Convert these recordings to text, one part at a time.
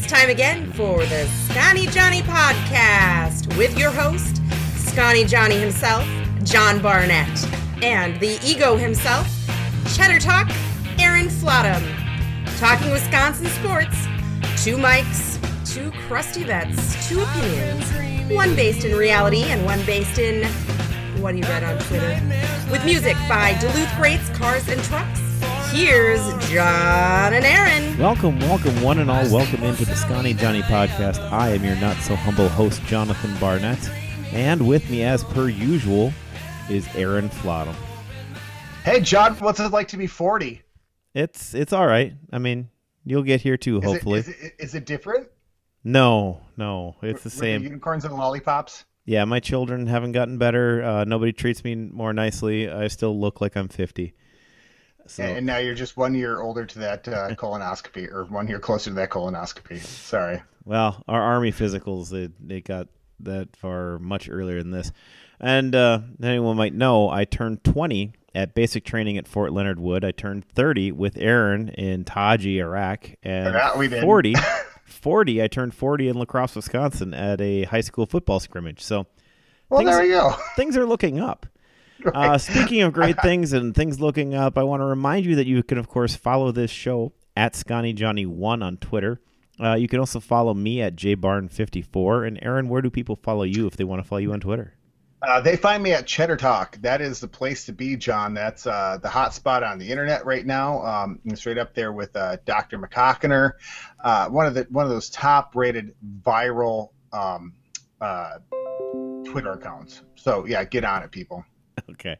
It's time again for the Scotty Johnny Podcast with your host, Scotty Johnny himself, John Barnett, and the ego himself, Cheddar Talk, Aaron Flottam. Talking Wisconsin sports, two mics, two crusty vets, two opinions, one based in reality and one based in what he read on Twitter. With music by Duluth Greats Cars and Trucks. Here's John and Aaron. Welcome, one and all. Welcome into the Scotty Johnny Podcast. I am your not-so-humble host, Jonathan Barnett. And with me, as per usual, is Aaron Flottam. Hey, John, what's it like to be 40? It's all right. I mean, you'll get here too, hopefully. Is it different? No. It's the same. The unicorns and lollipops? Yeah, my children haven't gotten better. Nobody treats me more nicely. I still look like I'm 50. So. And now you're just 1 year older to that colonoscopy, or 1 year closer to that colonoscopy. Sorry. Well, our Army physicals, they got that far much earlier than this. And anyone might know, I turned 20 at basic training at Fort Leonard Wood. I turned 30 with Aaron in Taji, Iraq. And 40, I turned 40 in La Crosse, Wisconsin at a high school football scrimmage. So, there you go. Things are looking up. Right. Speaking of great things and things looking up, I want to remind you that you can, of course, follow this show at ScottyJohnny1 on Twitter. You can also follow me at JBarn54. And Aaron, where do people follow you if they want to follow you on Twitter? They find me at Cheddar Talk. That is the place to be, John. That's the hot spot on the internet right now. It's right up there with Dr. McCockiner, one of those top-rated viral Twitter accounts. So yeah, get on it, people. Okay.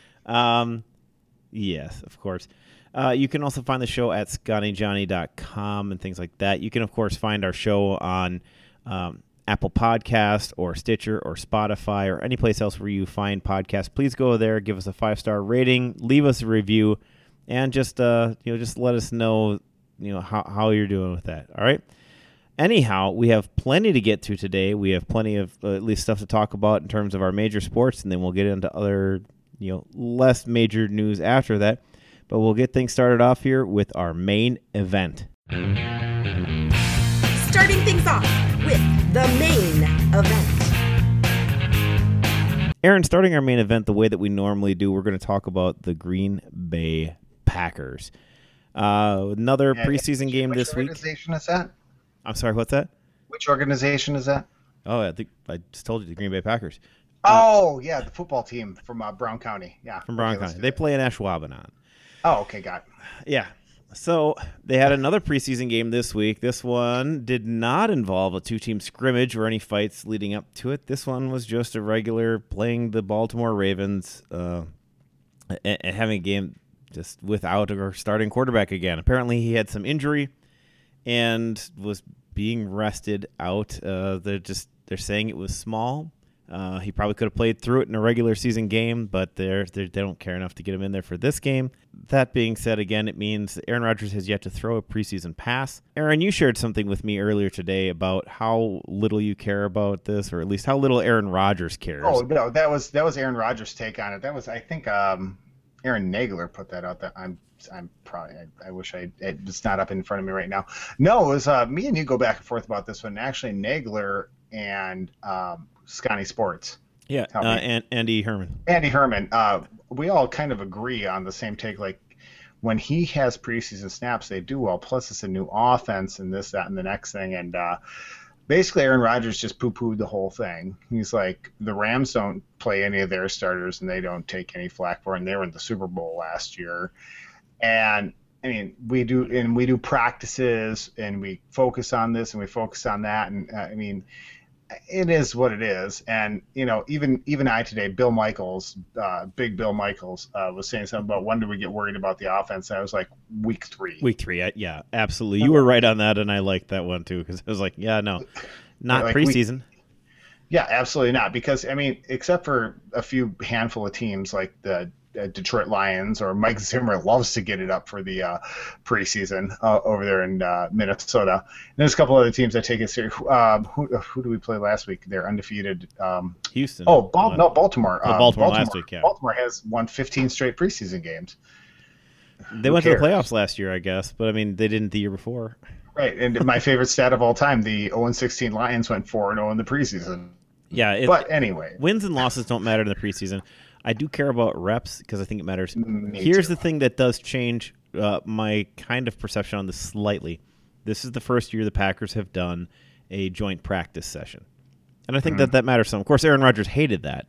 Yes, of course. You can also find the show at ScottyJohnny.com and things like that. You can, of course, find our show on Apple Podcast or Stitcher or Spotify or any place else where you find podcasts. Please go there, give us a 5-star rating, leave us a review, and just let us know how you're doing with that. All right. Anyhow, we have plenty to get to today. We have plenty of at least stuff to talk about in terms of our major sports, and then we'll get into other, less major news after that. But we'll get things started off here with our main event. Starting things off with the main event. Aaron, starting our main event the way that we normally do, we're going to talk about the Green Bay Packers. Another preseason game this week. Which organization is that? I'm sorry, what's that? Which organization is that? Oh, I think I just told you, the Green Bay Packers. The football team from Brown County. Yeah, from Brown County. They play in Ashwaubenon. Oh, okay, got it. Yeah. So they had another preseason game this week. This one did not involve a two-team scrimmage or any fights leading up to it. This one was just a regular playing the Baltimore Ravens and having a game just without our starting quarterback again. Apparently he had some injury and was being rested out. They're saying it was small. He probably could have played through it in a regular season game, but they don't care enough to get him in there for this game. That being said, again, it means Aaron Rodgers has yet to throw a preseason pass. Aaron, you shared something with me earlier today about how little you care about this, or at least how little Aaron Rodgers cares. Oh no, that was Aaron Rodgers' take on it. That was, I think, Aaron Nagler put that out. That I'm probably, I wish it's not up in front of me right now. No, it was me and you go back and forth about this one. Actually, Nagler and Scotty Sports. Yeah, and Andy Herman. Andy Herman. We all kind of agree on the same take. Like, when he has preseason snaps, they do well. Plus, it's a new offense and this, that, and the next thing. And basically, Aaron Rodgers just poo-pooed the whole thing. He's like, the Rams don't play any of their starters, and they don't take any flack for it. And they were in the Super Bowl last year. And I mean, we do practices, and we focus on this and we focus on that. And I mean, it is what it is. And even I today, Bill Michaels, big Bill Michaels, was saying something about when do we get worried about the offense. And I was like, week 3. Week 3, yeah, absolutely. You were right on that, and I liked that one too, because I was like, yeah, no, not like preseason. Yeah, absolutely not. Because I mean, except for a few handful of teams like the Detroit Lions, or Mike Zimmer loves to get it up for the preseason over there in Minnesota. And there's a couple other teams that take it serious. Who do we play last week? They're undefeated. Houston. Baltimore. Baltimore last week, yeah. Baltimore has won 15 straight preseason games. They went to the playoffs last year, I guess, but I mean, they didn't the year before. Right, and my favorite stat of all time: the 0-16 Lions went 4-0 in the preseason. Yeah, but anyway, wins and losses don't matter in the preseason. I do care about reps because I think it matters. Me Here's too. the thing that does change my kind of perception on this slightly. This is the first year the Packers have done a joint practice session, and I think that matters some. Of course, Aaron Rodgers hated that.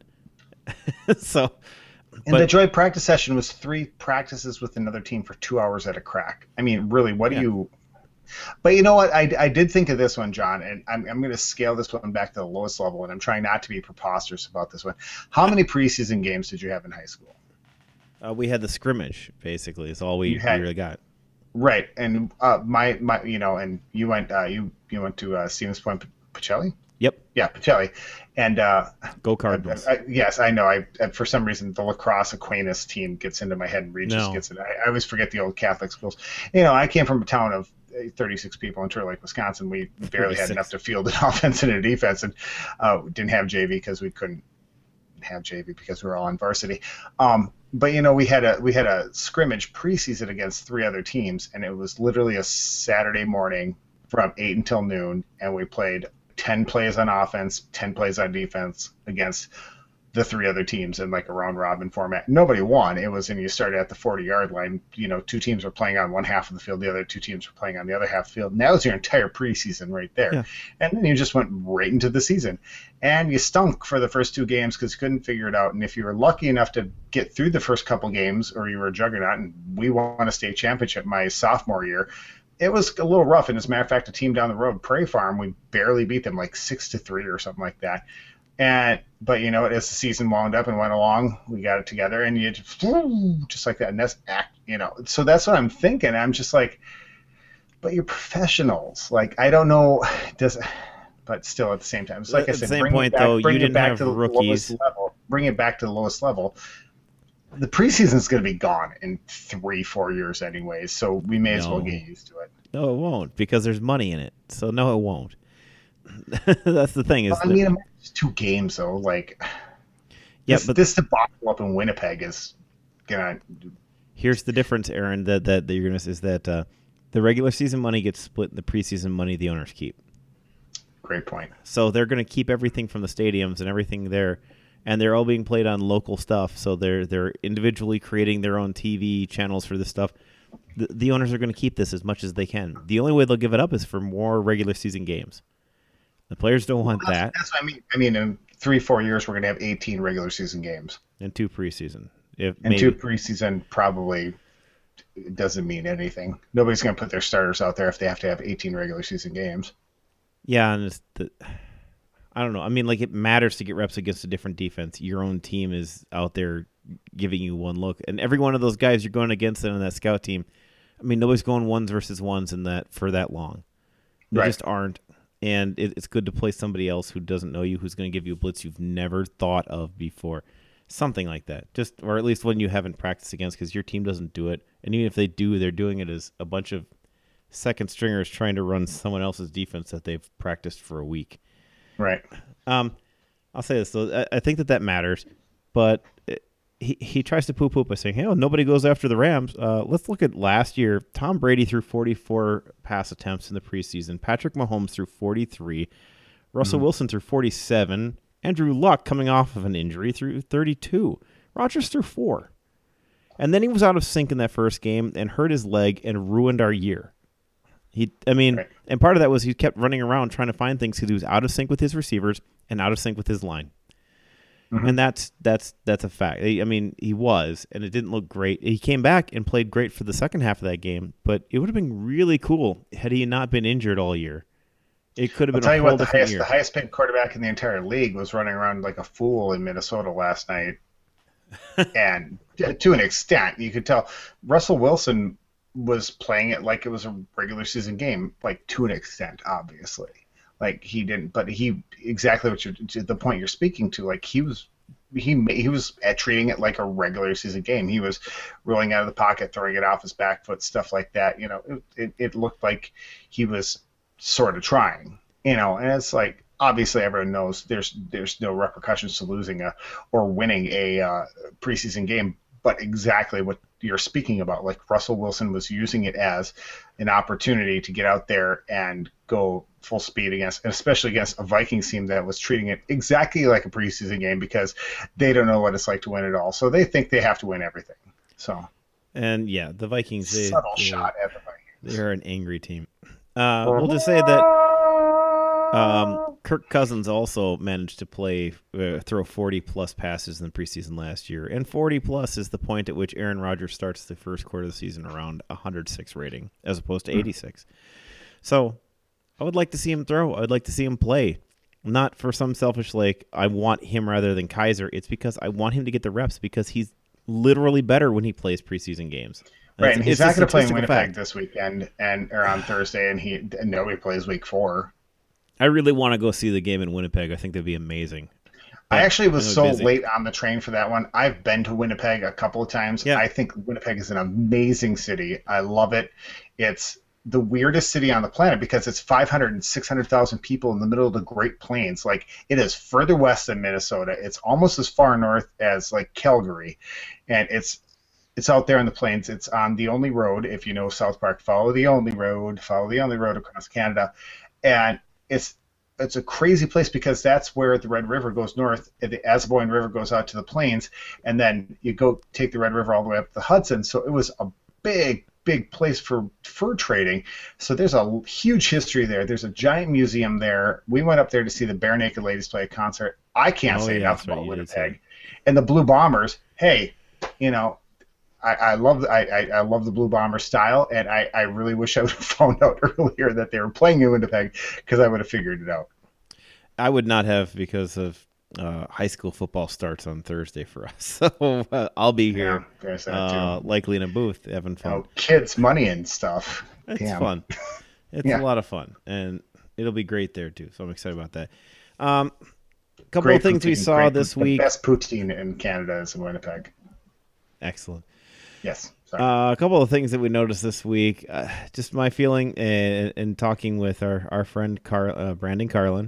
The joint practice session was 3 practices with another team for 2 hours at a crack. I mean, really, what do you? But you know what? I did think of this one, John, and I'm going to scale this one back to the lowest level, and I'm trying not to be preposterous about this one. How many preseason games did you have in high school? We had the scrimmage, basically. It's all we really got. Right, and my and you went to Stevens Point Pacelli. Yep. Yeah, Pacelli, and go Cardinals. Yes, I know. I for some reason the lacrosse Aquinas team gets into my head, and Regis gets it. I always forget the old Catholic schools. I came from a town of 36 people in Turtle Lake, Wisconsin. We barely had enough to field an offense and a defense, and didn't have JV because we couldn't have JV because we were all on varsity. But we had a scrimmage preseason against 3 other teams, and it was literally a Saturday morning from 8 until noon, and we played 10 plays on offense, 10 plays on defense against the 3 other teams in like a round robin format. Nobody won. It was, and you started at the 40-yard line. 2 teams were playing on one half of the field, the other 2 teams were playing on the other half of the field. And that was your entire preseason right there. Yeah. And then you just went right into the season. And you stunk for the first 2 games because you couldn't figure it out. And if you were lucky enough to get through the first couple games, or you were a juggernaut, and we won a state championship my sophomore year, it was a little rough. And as a matter of fact, a team down the road, Prairie Farm, we barely beat them, like 6-3 or something like that. But as the season wound up and went along, we got it together, and you just like that. And that's so that's what I'm thinking. I'm just like, but you're professionals. Like, I don't know, but still at the same time, it's like I said, same point though, you didn't have rookies. Bring it back to the lowest level. The preseason is going to be gone in 3-4 years anyways, so we may as well get used to it. No, it won't, because there's money in it. So no, it won't. That's the thing. It's 2 games though. Like, this debacle up in Winnipeg is gonna. Here's the difference, Aaron. That you're gonna is that the regular season money gets split, and the preseason money the owners keep. Great point. So they're gonna keep everything from the stadiums and everything there, and they're all being played on local stuff. So they're individually creating their own TV channels for this stuff. The owners are going to keep this as much as they can. The only way they'll give it up is for more regular season games. The players don't want that. That's what I mean. I mean, in 3-4 years, we're going to have 18 regular season games. And 2 preseason. 2 preseason probably doesn't mean anything. Nobody's going to put their starters out there if they have to have 18 regular season games. Yeah, and I don't know. I mean, like, it matters to get reps against a different defense. Your own team is out there giving you one look. And every one of those guys you're going against in that scout team, I mean, nobody's going 1s versus 1s in that for that long. They just aren't. And it's good to play somebody else who doesn't know you, who's going to give you a blitz you've never thought of before. Something like that. Or at least one you haven't practiced against, because your team doesn't do it. And even if they do, they're doing it as a bunch of second stringers trying to run someone else's defense that they've practiced for a week. Right. I'll say this, though. I think that matters. But he tries to poo-poo by saying, hey, nobody goes after the Rams. Let's look at last year. Tom Brady threw 44 pass attempts in the preseason. Patrick Mahomes threw 43. Russell Wilson threw 47. Andrew Luck, coming off of an injury, threw 32. Rodgers threw 4. And then he was out of sync in that first game and hurt his leg and ruined our year. And part of that was he kept running around trying to find things because he was out of sync with his receivers and out of sync with his line. Mm-hmm. And that's a fact. I mean, he was, and it didn't look great. He came back and played great for the second half of that game, but it would have been really cool had he not been injured all year. It could have been a whole different year. The highest paid quarterback in the entire league was running around like a fool in Minnesota last night. And to an extent, you could tell Russell Wilson was playing it like it was a regular season game, like to an extent, obviously. Like he didn't, but he exactly what the point you're speaking to. Like he was treating it like a regular season game. He was rolling out of the pocket, throwing it off his back foot, stuff like that. It looked like he was sort of trying. And it's like obviously everyone knows there's no repercussions to losing or winning a preseason game. But exactly what you're speaking about. Like Russell Wilson was using it as an opportunity to get out there and go full speed against, and especially against a Vikings team that was treating it exactly like a preseason game because they don't know what it's like to win it all. So they think they have to win everything. So, and yeah, the Vikings, subtle shot at the Vikings. They're an angry team. We'll just say that Kirk Cousins also managed to throw 40-plus passes in the preseason last year, and 40-plus is the point at which Aaron Rodgers starts the first quarter of the season around 106 rating as opposed to 86. So I would like to see him throw. I would like to see him play. Not for some selfish, I want him rather than Kaiser. It's because I want him to get the reps because he's literally better when he plays preseason games. Right, and he's not going to play in Winnipeg this weekend or on Thursday, and nobody plays week 4. I really want to go see the game in Winnipeg. I think that'd be amazing. I actually was so late on the train for that one. I've been to Winnipeg a couple of times. Yeah. I think Winnipeg is an amazing city. I love it. It's the weirdest city on the planet because it's 500 and 600,000 people in the middle of the Great Plains. Like, it is further west than Minnesota. It's almost as far north as Calgary, and it's out there in the plains. It's on the only road. If you know South Park, follow the only road across Canada, and it's a crazy place because that's where the Red River goes north. The Assiniboine River goes out to the plains, and then you go take the Red River all the way up the Hudson. So it was a big place for fur trading. So there's a huge history there. There's a giant museum there. We went up there to see the Bare Naked Ladies play a concert. I can't say enough about Winnipeg. And the Blue Bombers, hey, I love the Blue Bomber style, and I really wish I would have found out earlier that they were playing in Winnipeg because I would have figured it out. I would not have because of high school football starts on Thursday for us. So I'll be here, likely in a booth, having fun. Kids, money and stuff. It's fun. It's a lot of fun, and it'll be great there too. So I'm excited about that. Couple of things we saw this week. The best poutine in Canada is in Winnipeg. Excellent. Yes. A couple of things that we noticed this week. Just my feeling and talking with our friend Brandon Carlin.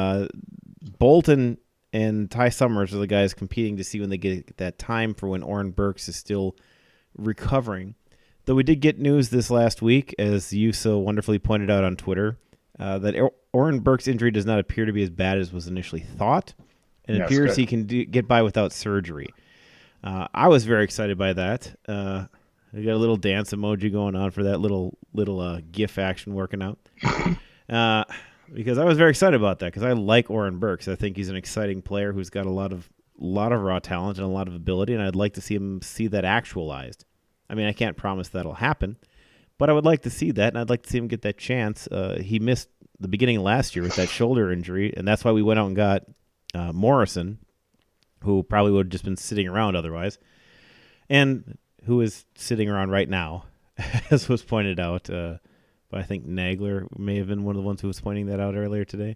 Bolton and Ty Summers are the guys competing to see when they get that time for when Oren Burks is still recovering. Though we did get news this last week, as you so wonderfully pointed out on Twitter, that Oren Burks' injury does not appear to be as bad as was initially thought. And it appears he can get by without surgery. I was very excited by that. We got a little dance emoji going on for that little GIF action working out. Because I was very excited about that because I like Oren Burks. I think he's an exciting player who's got a lot of raw talent and a lot of ability, and I'd like to see that actualized. I mean, I can't promise that'll happen, but I would like to see that, and I'd like to see him get that chance. He missed the beginning of last year with that shoulder injury, and that's why we went out and got Morrison, who probably would have just been sitting around otherwise, and who is sitting around right now, as was pointed out by, I think, Nagler may have been one of the ones who was pointing that out earlier today.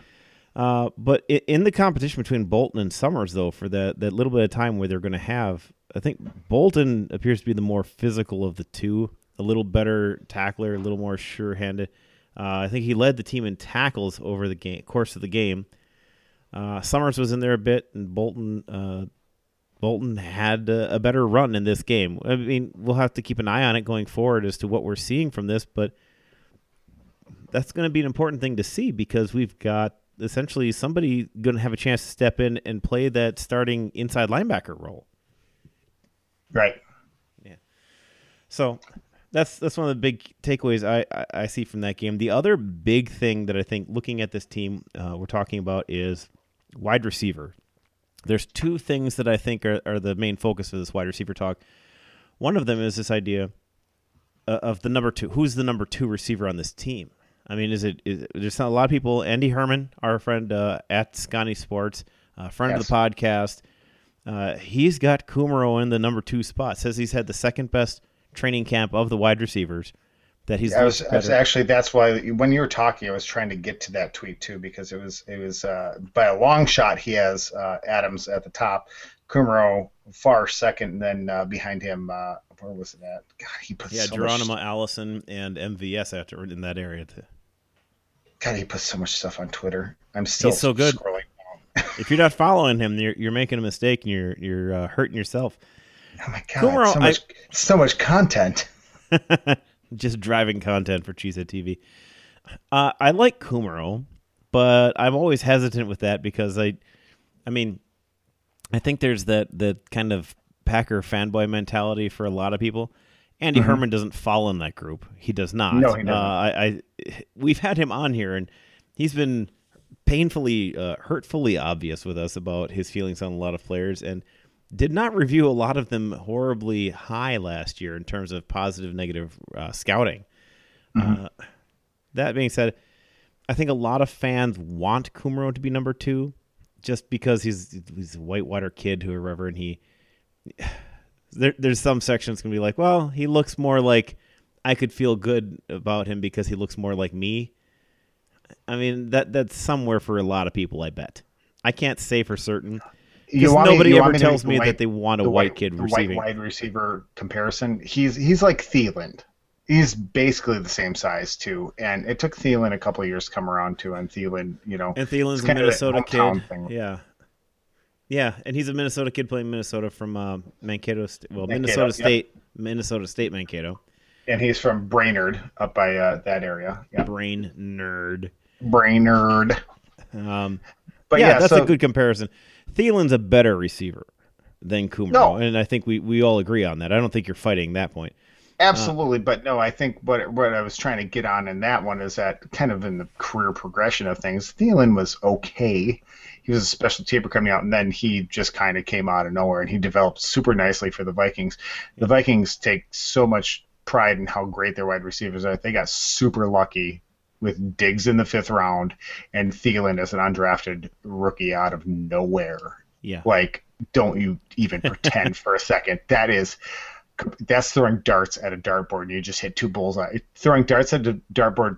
But in the competition between Bolton and Summers, though, for that little bit of time where they're going to have, I think Bolton appears to be the more physical of the two, a little better tackler, a little more sure-handed. I think he led the team in tackles over the course of the game. Summers was in there a bit, and Bolton had a better run in this game. I mean, we'll have to keep an eye on it going forward as to what we're seeing from this, but that's going to be an important thing to see because we've got essentially somebody going to have a chance to step in and play that starting inside linebacker role. Right. Yeah. So that's one of the big takeaways I see from that game. The other big thing that I think looking at this team we're talking about is wide receiver. There's two things that I think are the main focus of this wide receiver talk. One of them is this idea of the number two. Who's the number two receiver on this team? I mean, there's a lot of people. Andy Herman, our friend at Scotty Sports, friend of the podcast, he's got Kumaro in the number two spot. Says he's had the second best training camp of the wide receivers. That he's. Actually, that's why when you were talking, I was trying to get to that tweet too because it was by a long shot he has Adams at the top, Kumaro far second, and then behind him, where was it at? God, he put Geronimo Allison and MVS after in that area too. God, he puts so much stuff on Twitter. He's so good. Scrolling down. If you're not following him, you're making a mistake and you're hurting yourself. Oh my God, Kumaro, so much content. Just driving content for Cheesehead TV. I like Kumaro, but I'm always hesitant with that because I think there's that kind of Packer fanboy mentality for a lot of people. Andy Herman doesn't fall in that group. He does not. No, he doesn't. We've had him on here, and he's been painfully, hurtfully obvious with us about his feelings on a lot of players, and did not review a lot of them horribly high last year in terms of positive, negative scouting. That being said, I think a lot of fans want Kumaro to be number 2 just because he's a whitewater kid, whoever, and there's some sections going to be like, well, he looks more like I could feel good about him because he looks more like me. I mean, that's somewhere for a lot of people, I bet. I can't say for certain. Because nobody ever tells me that they want a white kid receiving. The white wide receiver comparison, he's like Thielen. He's basically the same size, too. And it took Thielen a couple of years to come around, too. And Thielen, And Thielen's a Minnesota kid. Yeah. Yeah, and he's a Minnesota kid playing Minnesota from Mankato State. Well, Minnesota State, Mankato. And he's from Brainerd, up by that area. Yep. Brainerd. But that's a good comparison. Thielen's a better receiver than Kumaro, and I think we all agree on that. I don't think you're fighting that point. Absolutely, but no, I think what I was trying to get on in that one is that kind of in the career progression of things, Thielen was okay. He was a special teamer coming out, and then he just kind of came out of nowhere, and he developed super nicely for the Vikings. The Vikings take so much pride in how great their wide receivers are. They got super lucky with Diggs in the 5th round and Thielen as an undrafted rookie out of nowhere. Yeah. Like, don't you even pretend for a second. That's throwing darts at a dartboard and you just hit 2 bullseyes. Throwing darts at a dartboard,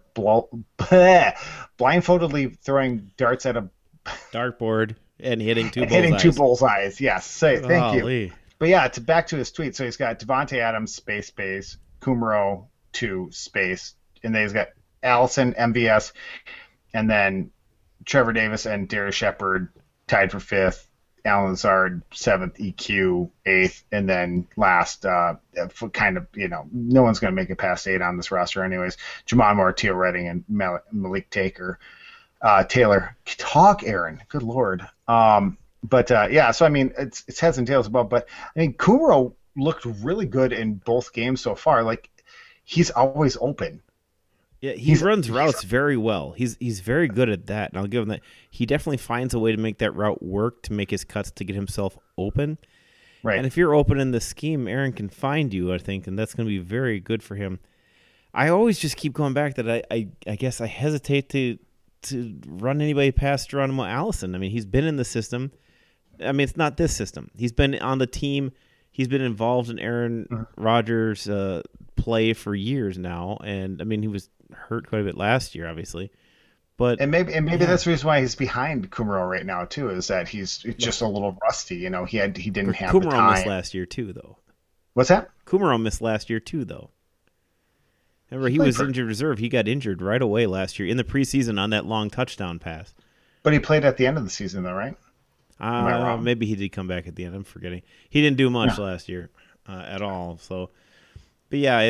blindfoldedly throwing darts at a dartboard and hitting 2 bullseyes. Hitting 2 bullseyes, yes. Thank Golly. you. But yeah, back to his tweet. So he's got Devontae Adams, space, Kumaro, 2, space, and then he's got Allison, MVS, and then Trevor Davis and Darius Shepard tied for 5th. Alan Lazard, 7th, EQ, 8th, and then last, for kind of, no one's going to make it past 8 on this roster anyways. Jamon Moore, Theo Redding, and Malik Taylor. Talk, Aaron. Good Lord. So, I mean, it's heads and tails above, but I mean, Kumaro looked really good in both games so far. Like, he's always open. Yeah, he runs routes very well. He's very good at that, and I'll give him that. He definitely finds a way to make that route work, to make his cuts, to get himself open. Right. And if you're open in the scheme, Aaron can find you, I think, and that's going to be very good for him. I always just keep going back that I guess I hesitate to run anybody past Geronimo Allison. I mean, he's been in the system. I mean, it's not this system. He's been on the team. He's been involved in Aaron Rodgers' play for years now, and I mean, he was hurt quite a bit last year, obviously. But maybe that's the reason why he's behind Kumaro right now too. Is that he's just a little rusty? He didn't have the time. Kumaro missed last year too, though. What's that? Kumaro missed last year too, though. Remember, he was injured reserve. He got injured right away last year in the preseason on that long touchdown pass. But he played at the end of the season, though, right? Am I wrong? Maybe he did come back at the end. I'm forgetting. He didn't do much last year at all. So, but yeah,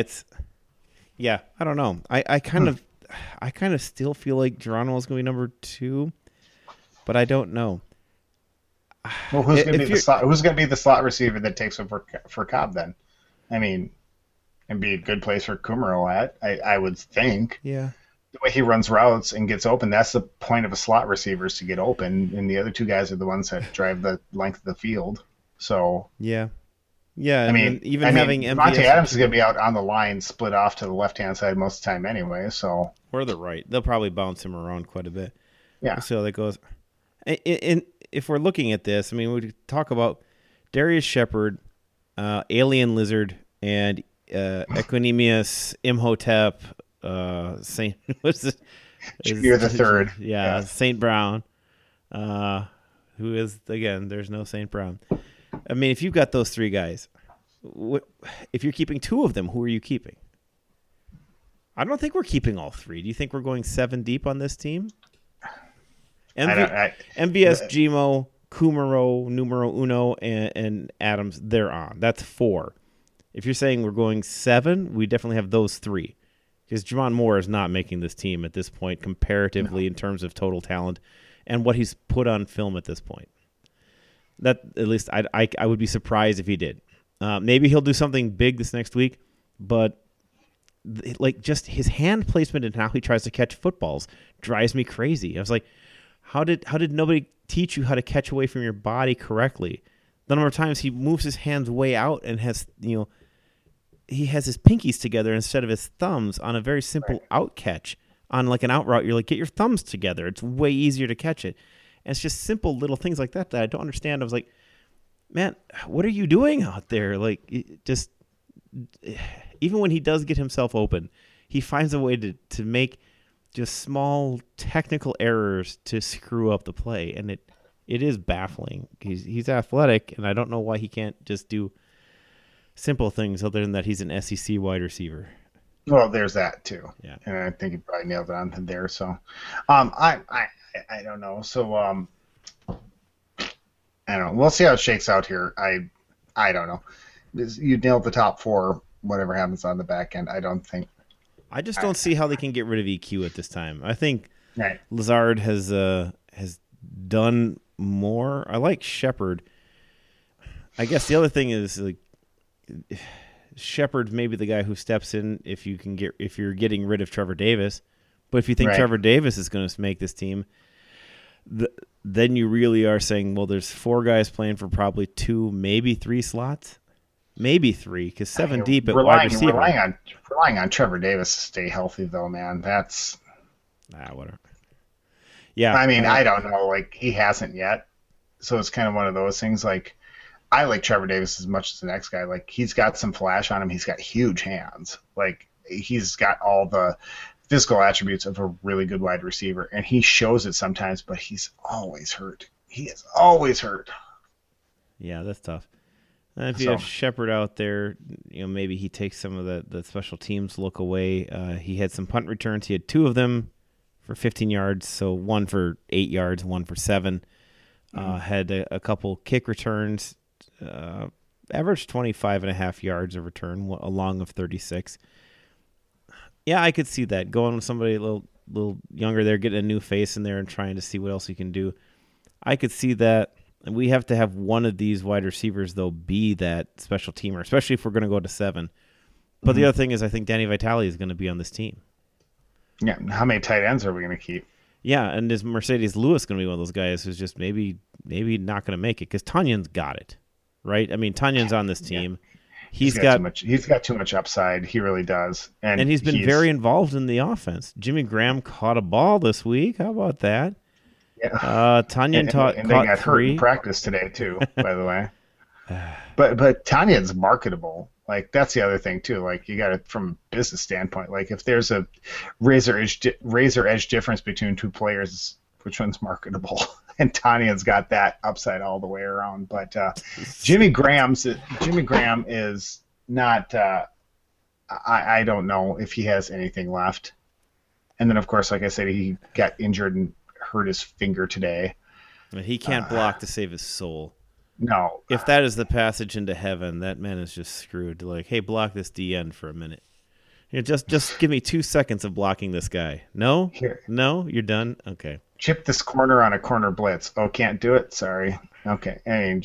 I don't know. I kind of still feel like Geronimo's going to be number 2, but I don't know. Well, who's going to be the slot receiver that takes over for Cobb then? I mean, it'd be a good place for Kumaro at, I would think. Yeah. The way he runs routes and gets open, that's the point of a slot receiver, is to get open, and the other 2 guys are the ones that drive the length of the field. So yeah. I mean, having Devontae Adams is going to be out on the line, split off to the left-hand side most of the time anyway. So or the right, they'll probably bounce him around quite a bit. Yeah, we'll see how that goes. And if we're looking at this, I mean, we talk about Darius Shepard, Alien Lizard, and Equanimous Imhotep. Saint, what's this? You're the third. Yeah, Saint Brown. Who is, again, there's no Saint Brown. I mean, if you've got those 3 guys, if you're keeping 2 of them, who are you keeping? I don't think we're keeping all 3. Do you think we're going 7 deep on this team? MVS, Gmo, Kumaro, numero uno, and Adams, they're on. That's 4. If you're saying we're going 7, we definitely have those 3. Because Jamon Moore is not making this team at this point comparatively in terms of total talent and what he's put on film at this point. That at least I would be surprised if he did. Maybe he'll do something big this next week, but like just his hand placement and how he tries to catch footballs drives me crazy. I was like, how did nobody teach you how to catch away from your body correctly? The number of times he moves his hands way out and has, he has his pinkies together instead of his thumbs on a very simple out catch. On like an out route, you're like, get your thumbs together. It's way easier to catch it. And it's just simple little things like that I don't understand. I was like, man, what are you doing out there? Like, just even when he does get himself open, he finds a way to make just small technical errors to screw up the play. And it is baffling. He's athletic, and I don't know why he can't just do simple things other than that he's an SEC wide receiver. Well, there's that too. Yeah. And I think you probably nailed it on there. So, I don't know. So, I don't know. We'll see how it shakes out here. I don't know. You nailed the top 4. Whatever happens on the back end, I don't think. I just don't see how they can get rid of EQ at this time. I think Right. Lazard has done more. I like Shepard. I guess the other thing is like Shepard's maybe the guy who steps in if you're getting rid of Trevor Davis. But if you think Trevor Davis is going to make this team, then you really are saying, well, there's 4 guys playing for probably 2, maybe 3 slots. Maybe 3, because 7 deep at wide receiver. Relying on Trevor Davis to stay healthy, though, man. That's whatever. Yeah, I mean, I don't know. Like, he hasn't yet, so it's kind of one of those things. Like, I like Trevor Davis as much as the next guy. Like, he's got some flash on him. He's got huge hands. Like, he's got all the physical attributes of a really good wide receiver, and he shows it sometimes. But he's always hurt. He is always hurt. Yeah, that's tough. If you have Shepard out there, maybe he takes some of the special teams look away. He had some punt returns. He had 2 of them for 15 yards, so 1 for 8 yards, 1 for 7. Had a couple kick returns, averaged 25.5 yards a return, a long of 36. Yeah, I could see that. Going with somebody a little younger there, getting a new face in there and trying to see what else he can do. I could see that. And we have to have one of these wide receivers, though, be that special teamer, especially if we're going to go to 7. But the other thing is I think Danny Vitale is going to be on this team. Yeah, how many tight ends are we going to keep? Yeah, and is Mercedes Lewis going to be one of those guys who's just maybe not going to make it? Because Tanyan's got it, right? I mean, Tanyan's on this team. Yeah. He's got too much upside. He really does. And he's been very involved in the offense. Jimmy Graham caught a ball this week. How about that? Yeah. Tanyan caught they got 3. hurt in practice today too, by the way. But Tanyan's marketable. Like, that's the other thing too. Like, you got it from a business standpoint. Like, if there's a razor edge difference between 2 players, which one's marketable? And Tanyan's got that upside all the way around. But Jimmy Graham is not. I don't know if he has anything left. And then, of course, like I said, he got injured and hurt his finger today. He can't block to save his soul. No. If that is the passage into heaven, that man is just screwed. Like, hey, block this DN for a minute. Just give me 2 seconds of blocking this guy. No? Here. No? You're done? Okay. Chip this corner on a corner blitz. Oh, can't do it? Sorry. Okay. I mean,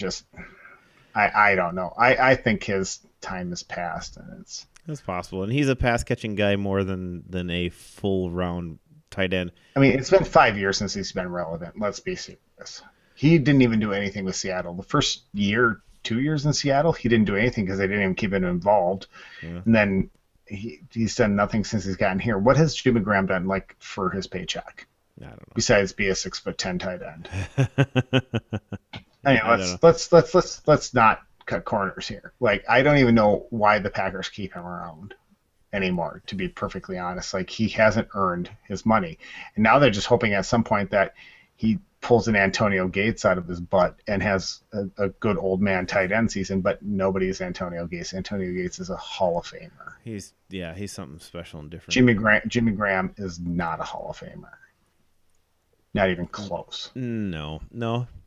I don't know. I think his time is past. And that's possible. And he's a pass-catching guy more than a full-round tight end. I mean, it's been 5 years since he's been relevant. Let's be serious. He didn't even do anything with Seattle. The first 2 years in Seattle, he didn't do anything because they didn't even keep him involved. Yeah. And then he's done nothing since he's gotten here. What has Jimmy Graham done, like, for his paycheck? I don't know. Besides be a 6'10" tight end. Anyway, let's not cut corners here. Like, I don't even know why the Packers keep him around anymore, to be perfectly honest. Like, he hasn't earned his money. And now they're just hoping at some point that he pulls an Antonio Gates out of his butt and has a good old man tight end season, but nobody is Antonio Gates. Antonio Gates is a Hall of Famer. He's something special and different. Jimmy Graham is not a Hall of Famer. Not even close. No.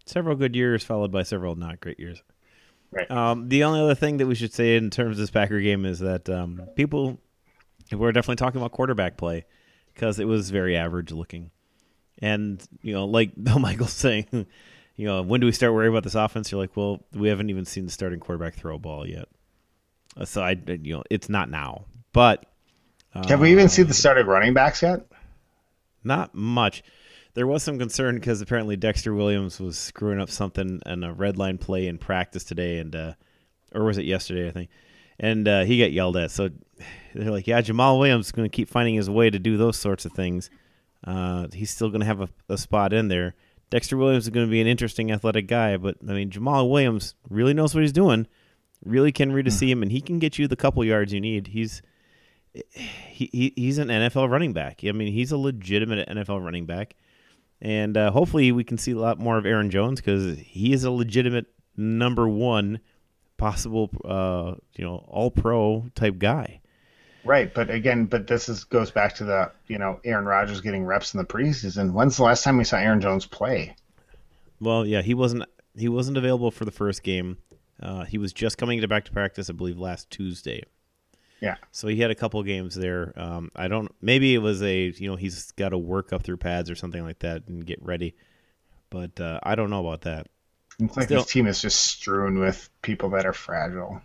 several good years followed by several not great years. Right. The only other thing that we should say in terms of this Packer game is that people were definitely talking about quarterback play because it was very average looking. And, like Bill Michaels saying, when do we start worrying about this offense? You're like, well, we haven't even seen the starting quarterback throw a ball yet. So, it's not now. But have we even seen the starting running backs yet? Not much. There was some concern because apparently Dexter Williams was screwing up something in a red line play in practice today, and or was it yesterday, I think? And he got yelled at. So they're like, yeah, Jamal Williams is going to keep finding his way to do those sorts of things. He's still going to have a spot in there. Dexter Williams is going to be an interesting athletic guy, but, Jamal Williams really knows what he's doing, really can read a seam, and he can get you the couple yards you need. He's an NFL running back. He's a legitimate NFL running back. And hopefully we can see a lot more of Aaron Jones because he is a legitimate number one possible, all-pro type guy. Right, but this goes back to the, Aaron Rodgers getting reps in the preseason. When's the last time we saw Aaron Jones play? Well, yeah, he wasn't available for the first game. He was just coming back to practice, I believe, last Tuesday. Yeah. So he had a couple games there. Maybe it was he's got to work up through pads or something like that and get ready. But I don't know about that. It's like this team is just strewn with people that are fragile.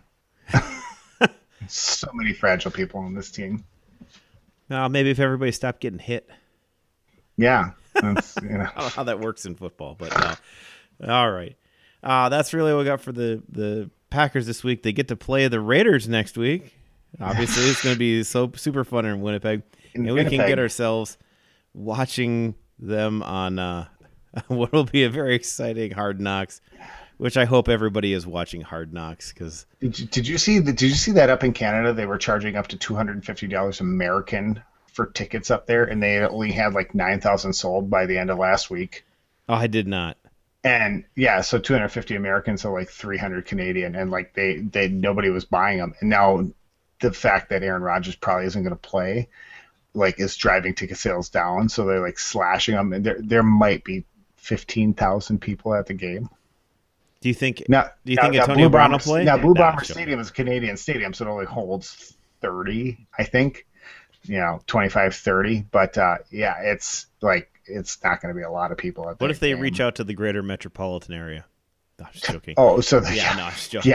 So many fragile people on this team. Maybe if everybody stopped getting hit. Yeah. I don't know how that works in football, but all right. That's really what we got for the Packers this week. They get to play the Raiders next week. Obviously, it's going to be so super fun in Winnipeg. We can get ourselves watching them on what will be a very exciting Hard Knocks, which I hope everybody is watching Hard Knocks. Because did you see that up in Canada? They were charging up to $250 American for tickets up there, and they only had like 9,000 sold by the end of last week. Oh, I did not. And yeah, so 250 American, so like 300 Canadian, and like they nobody was buying them, and now the fact that Aaron Rodgers probably isn't going to play, like, is driving ticket sales down. So they're like slashing them, and there might be 15,000 people at the game. Do you think? Now, do you think Antonio Brown will play? Now, Blue Bomber Stadium is a Canadian stadium, so it only holds 30, I think. 25, 30. But yeah, it's not going to be a lot of people at. What if they reach out to the greater metropolitan area? No, I'm just joking. Oh, so no, I'm just joking.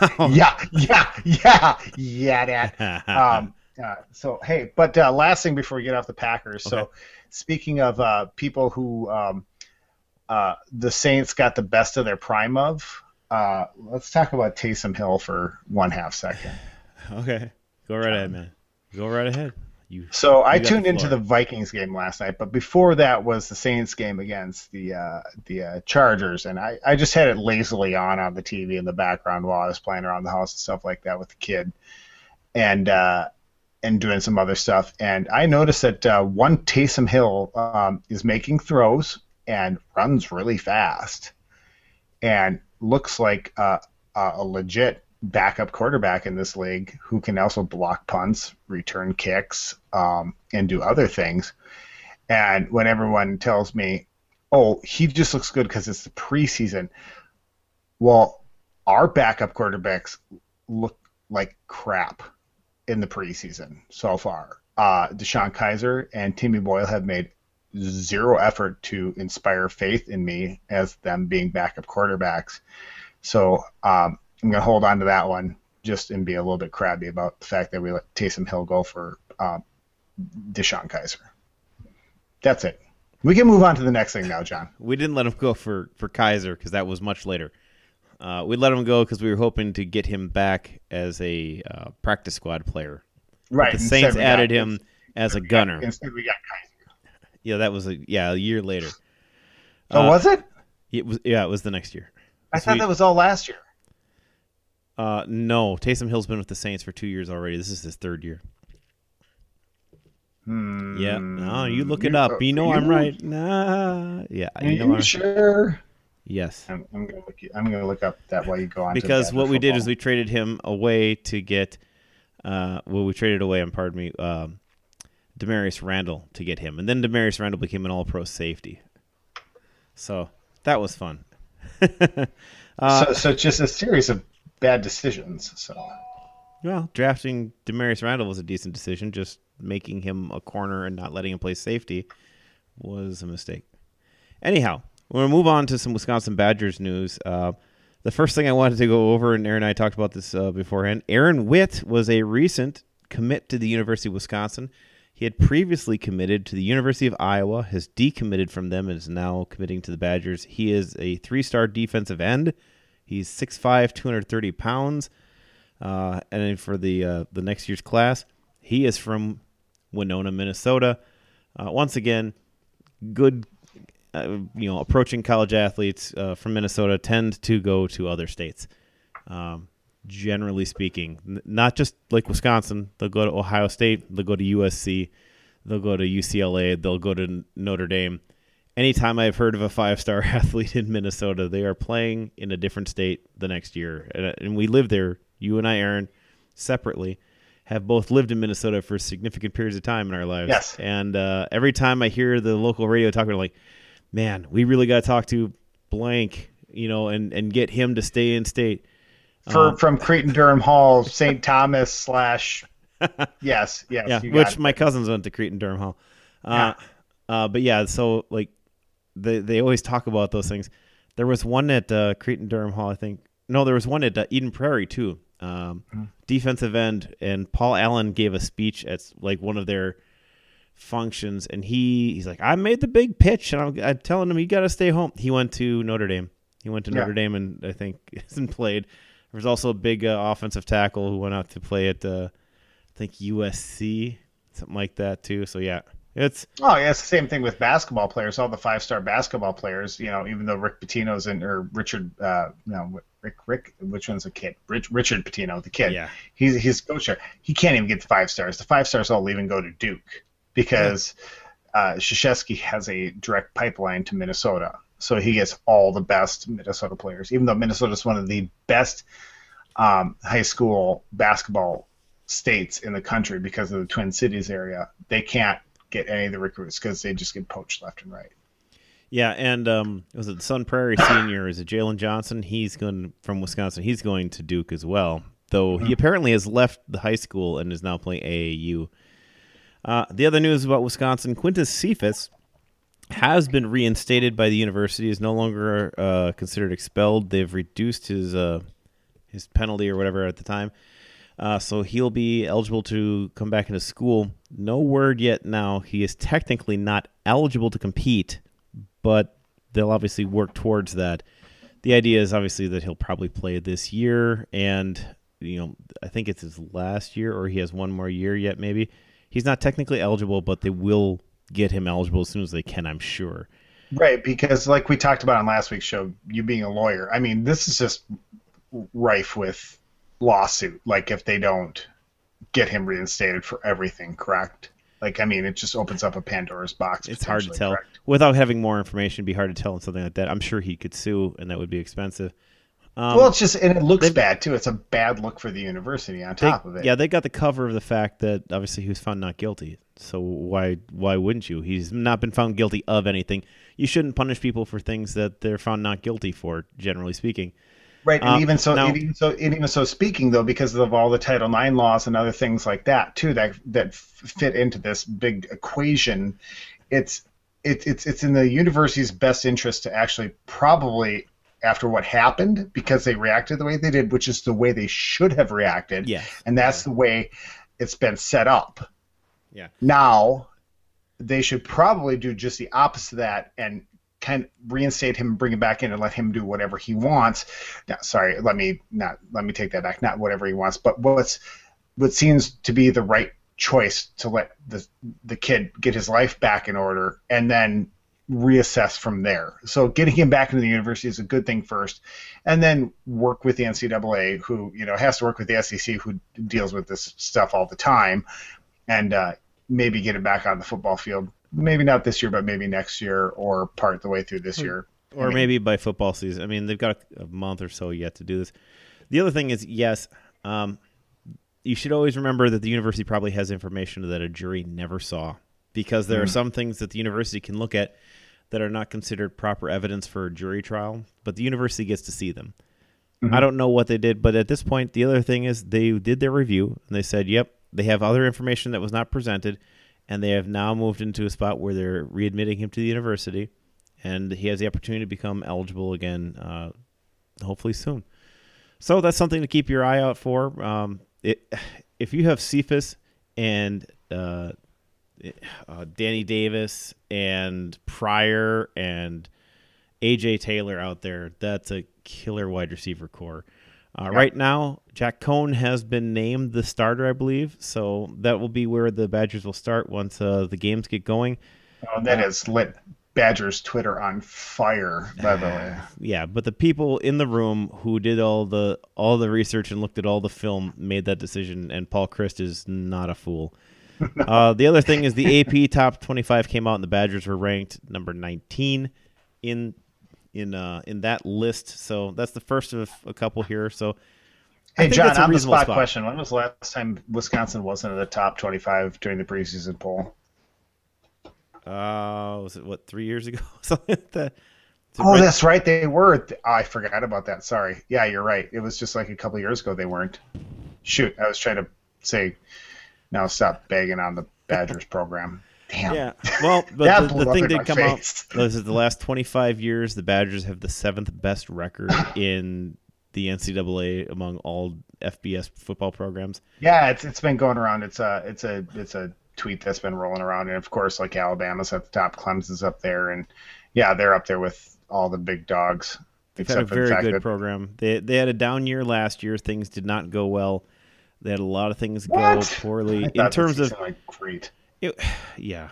Yeah. So hey, but last thing before we get off the Packers. Okay. So speaking of people who the Saints got the best of their prime of, let's talk about Taysom Hill for 1/2 second. Okay, go right ahead, man. Go right ahead. So I tuned into the Vikings game last night, but before that was the Saints game against the Chargers, and I just had it lazily on the TV in the background while I was playing around the house and stuff like that with the kid, and doing some other stuff. And I noticed that one Taysom Hill is making throws and runs really fast, and looks like a legit backup quarterback in this league who can also block punts, return kicks, and do other things. And when everyone tells me, oh, he just looks good because it's the preseason, well, our backup quarterbacks look like crap in the preseason so far. Deshaun Kaiser and Timmy Boyle have made zero effort to inspire faith in me as them being backup quarterbacks. So I'm going to hold on to that one just and be a little bit crabby about the fact that we let Taysom Hill go for Deshaun Kaiser. That's it. We can move on to the next thing now, John. We didn't let him go for Kaiser because that was much later. We let him go because we were hoping to get him back as a practice squad player. Right. But the Saints added him as a gunner. Instead we got Kaiser. Yeah, that was a year later. Oh, was it? It was the next year. I thought that was all last year. No, Taysom Hill's been with the Saints for 2 years already. This is his third year. Yeah. No, you look it up. I'm right. Nah. Yeah. Are you sure? Yes. I'm gonna look up that while you go on. Because what we did is we traded him away to get. We traded away. Demarius Randall to get him, and then Demarius Randall became an All-Pro safety. So that was fun. So it's just a series of bad decisions. So. Well, drafting Demarius Randall was a decent decision. Just making him a corner and not letting him play safety was a mistake. Anyhow, we're going to move on to some Wisconsin Badgers news. The first thing I wanted to go over, and Aaron and I talked about this beforehand, Aaron Witt was a recent commit to the University of Wisconsin. He had previously committed to the University of Iowa, has decommitted from them, and is now committing to the Badgers. He is a 3-star defensive end. He's 6'5", 230 pounds. And then for the next year's class, he is from Winona, Minnesota. Once again, good, approaching college athletes from Minnesota tend to go to other states. Generally speaking, not just like Wisconsin. They'll go to Ohio State. They'll go to USC. They'll go to UCLA. They'll go to Notre Dame. Anytime I've heard of a 5-star athlete in Minnesota, they are playing in a different state the next year. And we live there. You and I, Aaron, separately, have both lived in Minnesota for significant periods of time in our lives. Yes. And every time I hear the local radio talking, I'm like, man, we really got to talk to blank, and get him to stay in state. From Cretin-Durham Hall, St. Thomas / yes. Yeah, which my cousins went to Cretin-Durham Hall. But yeah, so like they always talk about those things. There was one at Cretin-Durham Hall, I think. No, there was one at Eden Prairie too. Defensive end, and Paul Allen gave a speech at like one of their functions, and he's like, I made the big pitch, and I'm telling him, you got to stay home. He went to Notre Dame. Notre Dame, and I think hasn't played. There was also a big offensive tackle who went out to play at, I think, USC, something like that too. So yeah, it's the same thing with basketball players. All the 5-star basketball players, even though Rick Pitino's or Richard, Rick, which one's the kid? Richard Pitino, the kid. Yeah, he's coach there. He can't even get the 5 stars. The 5 stars all leave and go to Duke because Krzyzewski has a direct pipeline to Minnesota. So he gets all the best Minnesota players, even though Minnesota is one of the best high school basketball states in the country because of the Twin Cities area. They can't get any of the recruits because they just get poached left and right. Yeah, and was it Sun Prairie senior? Is it Jalen Johnson? He's going from Wisconsin. He's going to Duke as well, though he apparently has left the high school and is now playing AAU. The other news about Wisconsin, Quintus Cephas has been reinstated by the university, is no longer considered expelled. They've reduced his penalty or whatever at the time. So he'll be eligible to come back into school. No word yet now. He is technically not eligible to compete, but they'll obviously work towards that. The idea is obviously that he'll probably play this year, and I think it's his last year, or he has one more year yet maybe. He's not technically eligible, but they will get him eligible as soon as they can, I'm sure. Right, because like we talked about on last week's show, you being a lawyer, I mean, this is just rife with lawsuit, like if they don't get him reinstated for everything, correct? Like, I mean, it just opens up a Pandora's box. It's hard to tell. Correct? Without having more information, it'd be hard to tell on something like that. I'm sure he could sue, and that would be expensive. Well, it's just, and it looks bad too. It's a bad look for the university on top of it. Yeah, they got the cover of the fact that obviously he was found not guilty. So why wouldn't you? He's not been found guilty of anything. You shouldn't punish people for things that they're found not guilty for, generally speaking. Right, and even so speaking though, because of all the Title IX laws and other things like that too, that fit into this big equation, it's in the university's best interest to actually probably, after what happened, because they reacted the way they did, which is the way they should have reacted, and that's the way it's been set up. Yeah. Now, they should probably do just the opposite of that and kind of reinstate him and bring him back in and let him do whatever he wants. Now, sorry, let me take that back. Not whatever he wants, but what seems to be the right choice to let the kid get his life back in order and then reassess from there. So getting him back into the university is a good thing first, and then work with the NCAA, who has to work with the SEC, who deals with this stuff all the time, and maybe get it back on the football field. Maybe not this year, but maybe next year or part the way through this year. Or maybe by football season. I mean, they've got a month or so yet to do this. The other thing is, yes, you should always remember that the university probably has information that a jury never saw, because there are some things that the university can look at that are not considered proper evidence for a jury trial, but the university gets to see them. Mm-hmm. I don't know what they did, but at this point, the other thing is they did their review, and they said, yep, they have other information that was not presented, and they have now moved into a spot where they're readmitting him to the university, and he has the opportunity to become eligible again, hopefully soon. So that's something to keep your eye out for. If you have Cephas and Danny Davis and Pryor and A.J. Taylor out there, that's a killer wide receiver core. Right now, Jack Cohn has been named the starter, I believe, so that will be where the Badgers will start once the games get going. Oh, that has lit Badgers Twitter on fire, by the way. Yeah, but the people in the room who did all the research and looked at all the film made that decision, and Paul Chryst is not a fool. The other thing is the AP Top 25 came out, and the Badgers were ranked number 19 in that list. So that's the first of a couple here. So, hey, John, on the spot question: when was the last time Wisconsin wasn't in the top 25 during the preseason poll? Was it 3 years ago? Something like that. That's right. They were. I forgot about that. Sorry. Yeah, you're right. It was just like a couple years ago they weren't. Shoot, I was trying to say. Now stop begging on the Badgers program. Damn. Yeah. Well, but the thing did come out. This is the last 25 years. The Badgers have the 7th best record in the NCAA among all FBS football programs. Yeah, it's been going around. It's a tweet that's been rolling around, and of course, like Alabama's at the top, Clemson's up there, and yeah, they're up there with all the big dogs. They've had a very good program. They had a down year last year. Things did not go well. They had a lot of things go poorly in terms of. Great. Yeah.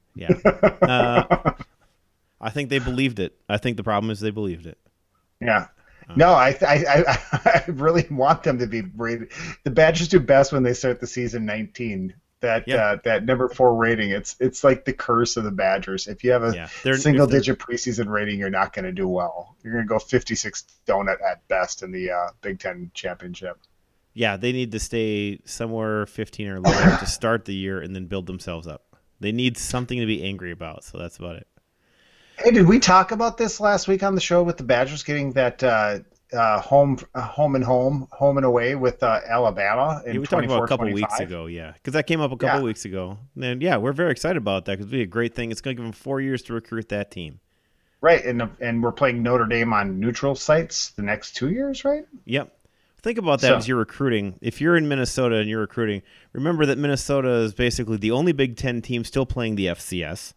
I think they believed it. I think the problem is they believed it. Yeah. No, I really want them to be rated. The Badgers do best when they start the season 19. That number 4 rating, it's like the curse of the Badgers. If you have a single-digit preseason rating, you're not going to do well. You're going to go 56 donut at best in the Big Ten championship. Yeah, they need to stay somewhere 15 or lower to start the year and then build themselves up. They need something to be angry about, so that's about it. Hey, did we talk about this last week on the show with the Badgers getting that home and away with Alabama in 24-25? We talked about a couple weeks ago, yeah, because that came up a couple weeks ago. And yeah, we're very excited about that because it'll be a great thing. It's going to give them 4 years to recruit that team. Right, and we're playing Notre Dame on neutral sites the next 2 years, right? Yep. Think about that as you're recruiting. If you're in Minnesota and you're recruiting, remember that Minnesota is basically the only Big Ten team still playing the FCS.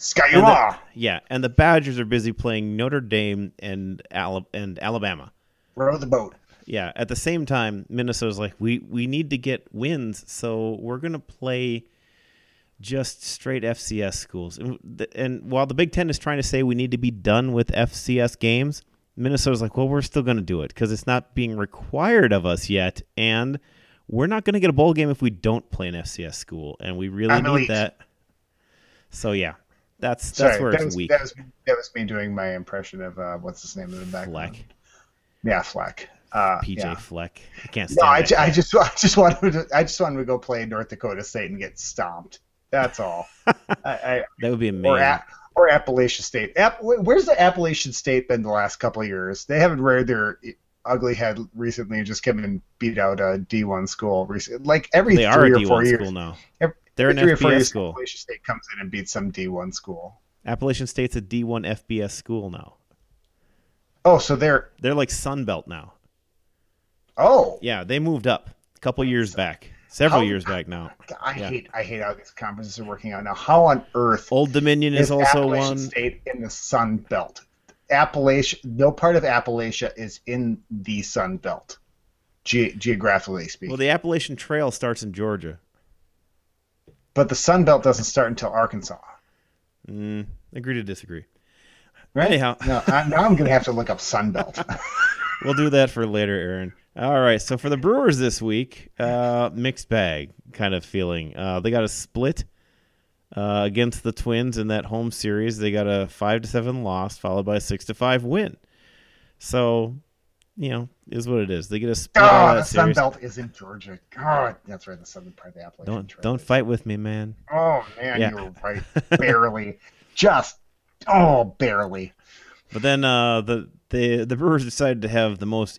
And the Badgers are busy playing Notre Dame and Alabama. Row the boat. Yeah. At the same time, Minnesota's like, we need to get wins, so we're going to play just straight FCS schools. And while the Big Ten is trying to say we need to be done with FCS games, Minnesota's like, well, we're still going to do it because it's not being required of us yet, and we're not going to get a bowl game if we don't play an FCS school, and we really need that. So, yeah, that's where it's weak. That was me doing my impression of what's his name in the back? Fleck. Yeah, Fleck. PJ Fleck. I can't stand I just wanted to go play North Dakota State and get stomped. That's all. That would be amazing. Or Appalachian State. Where's the Appalachian State been the last couple of years? They haven't reared their ugly head recently and just come and beat out a D1 school recently. Like every 3 or 4 years. School now. They're an FBS FBS school. Appalachian State comes in and beats some D1 school. Appalachian State's a D1 FBS school now. Oh, so they're like Sunbelt now. Oh. Yeah, they moved up a couple years back. Several years back now. I hate how these conferences are working out now. How on earth Old Dominion is also Appalachian one. State in the Sun Belt. Appalachia, no part of Appalachia is in the Sun Belt, geographically speaking. Well, the Appalachian Trail starts in Georgia. But the Sun Belt doesn't start until Arkansas. Agree to disagree. Right? Anyhow. Now I'm going to have to look up Sun Belt. We'll do that for later, Aaron. All right, so for the Brewers this week, mixed bag kind of feeling. They got a split against the Twins in that home series. They got a 5-7 loss followed by a 6-5 win. So, is what it is. They get a split out of that series. The Sun Belt is in Georgia. God, that's right. The southern part of the Appalachian Trail. Don't fight with me, man. Oh man, you were right. Barely, just barely. But then the Brewers decided to have the most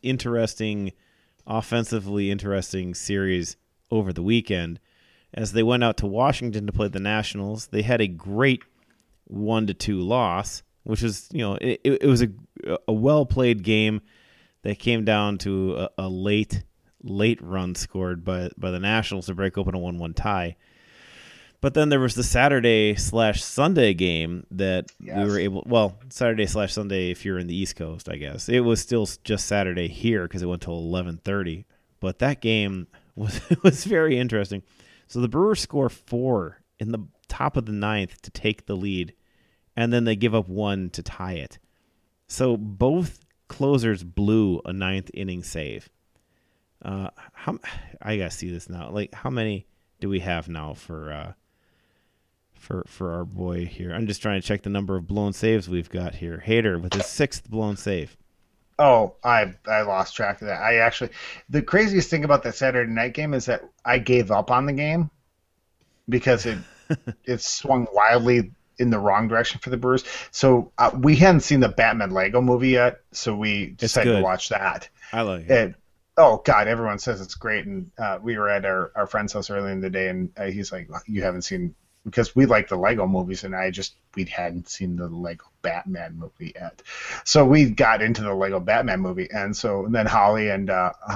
offensively interesting series over the weekend as they went out to Washington to play the Nationals. They had a great 1-2 loss, which is, it was a well-played game that came down to a late run scored by the Nationals to break open a 1-1 tie. But then there was the Saturday/Sunday game that we were able. Well, Saturday/Sunday if you're in the East Coast, I guess it was still just Saturday here because it went till 11:30. But that game was very interesting. So the Brewers score 4 in the top of the 9th to take the lead, and then they give up 1 to tie it. So both closers blew a 9th inning save. I gotta see this now. Like, how many do we have now for our boy here? I'm just trying to check the number of blown saves we've got here. Hader with his 6th blown save. Oh, I lost track of that. The craziest thing about that Saturday night game is that I gave up on the game because it swung wildly in the wrong direction for the Brewers. So we hadn't seen the Batman Lego movie yet, so we decided to watch that. I like it. Oh, God, everyone says it's great. And we were at our friend's house earlier in the day, and he's like, you haven't seen, because we like the Lego movies, and we hadn't seen the Lego Batman movie yet. So we got into the Lego Batman movie. And then Holly and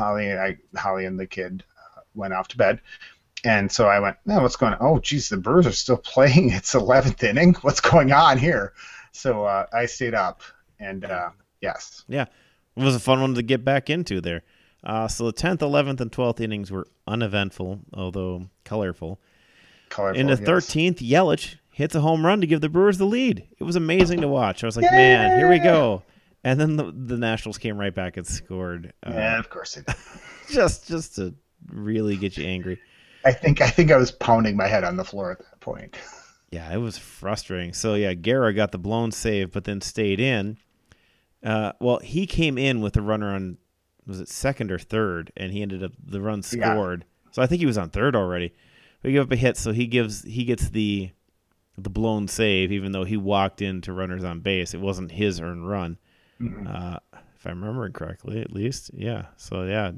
the kid went off to bed. And so I went, what's going on? Oh, geez, the Brewers are still playing. It's 11th inning. What's going on here? So I stayed up, and yes. Yeah, it was a fun one to get back into there. So the 10th, 11th, and 12th innings were uneventful, although colorful. In the 13th, Yelich hits a home run to give the Brewers the lead. It was amazing to watch. I was like, man, here we go. And then the Nationals came right back and scored. Yeah, of course they did. just to really get you angry. I think I was pounding my head on the floor at that point. Yeah, it was frustrating. So, yeah, Guerra got the blown save, but then stayed in. He came in with a runner on, was it second or third, and he ended up, the run scored. Yeah. So I think he was on third already. But he gave up a hit, so he gets the blown save, even though he walked into runners on base. It wasn't his earned run, if I'm remembering correctly, at least. Yeah. So yeah,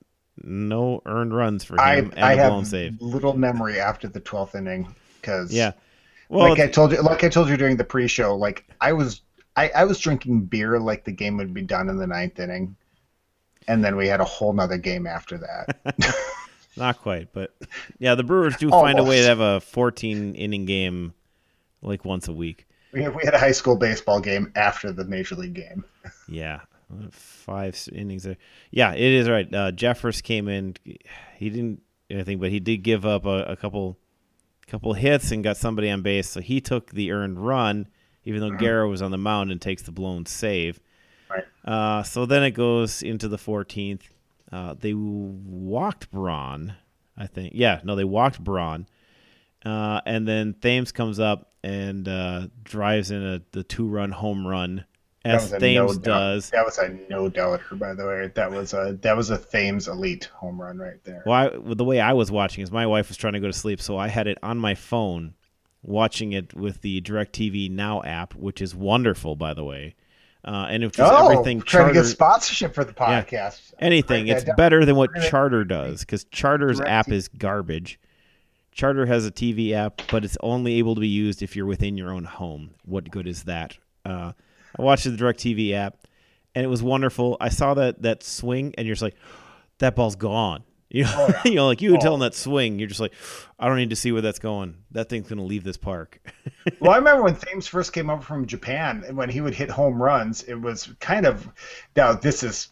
no earned runs for him and a blown save. Little memory after the 12th inning because well, I told you during the pre-show, like I was drinking beer like the game would be done in the 9th inning, and then we had a whole nother game after that. Not quite, but yeah, the Brewers do find a way to have a 14-inning game like once a week. We had a high school baseball game after the Major League game. Yeah, 5 innings there. Yeah, it is right. Jeffers came in. He didn't do anything, but he did give up a couple hits and got somebody on base, so he took the earned run, even though Guerra was on the mound and takes the blown save. Right. So then it goes into the 14th. They walked Braun, I think. Yeah, no, they walked Braun. And then Thames comes up and drives in the 2-run home run, as Thames does. That was a no-doubter, by the way. That was a Thames elite home run right there. Well, the way I was watching is my wife was trying to go to sleep, so I had it on my phone, watching it with the DirecTV Now app, which is wonderful, by the way. And if just everything trying to get sponsorship for the podcast. Yeah, anything. It's better than what Charter does, because Charter's app is garbage. Charter has a TV app, but it's only able to be used if you're within your own home. What good is that? I watched the DirecTV app, and it was wonderful. I saw that swing, and you're just like, that ball's gone. You know, like you can tell in that swing, you're just like, I don't need to see where that's going. That thing's going to leave this park. Well, I remember when Thames first came over from Japan, and when he would hit home runs, it was kind of, now this is,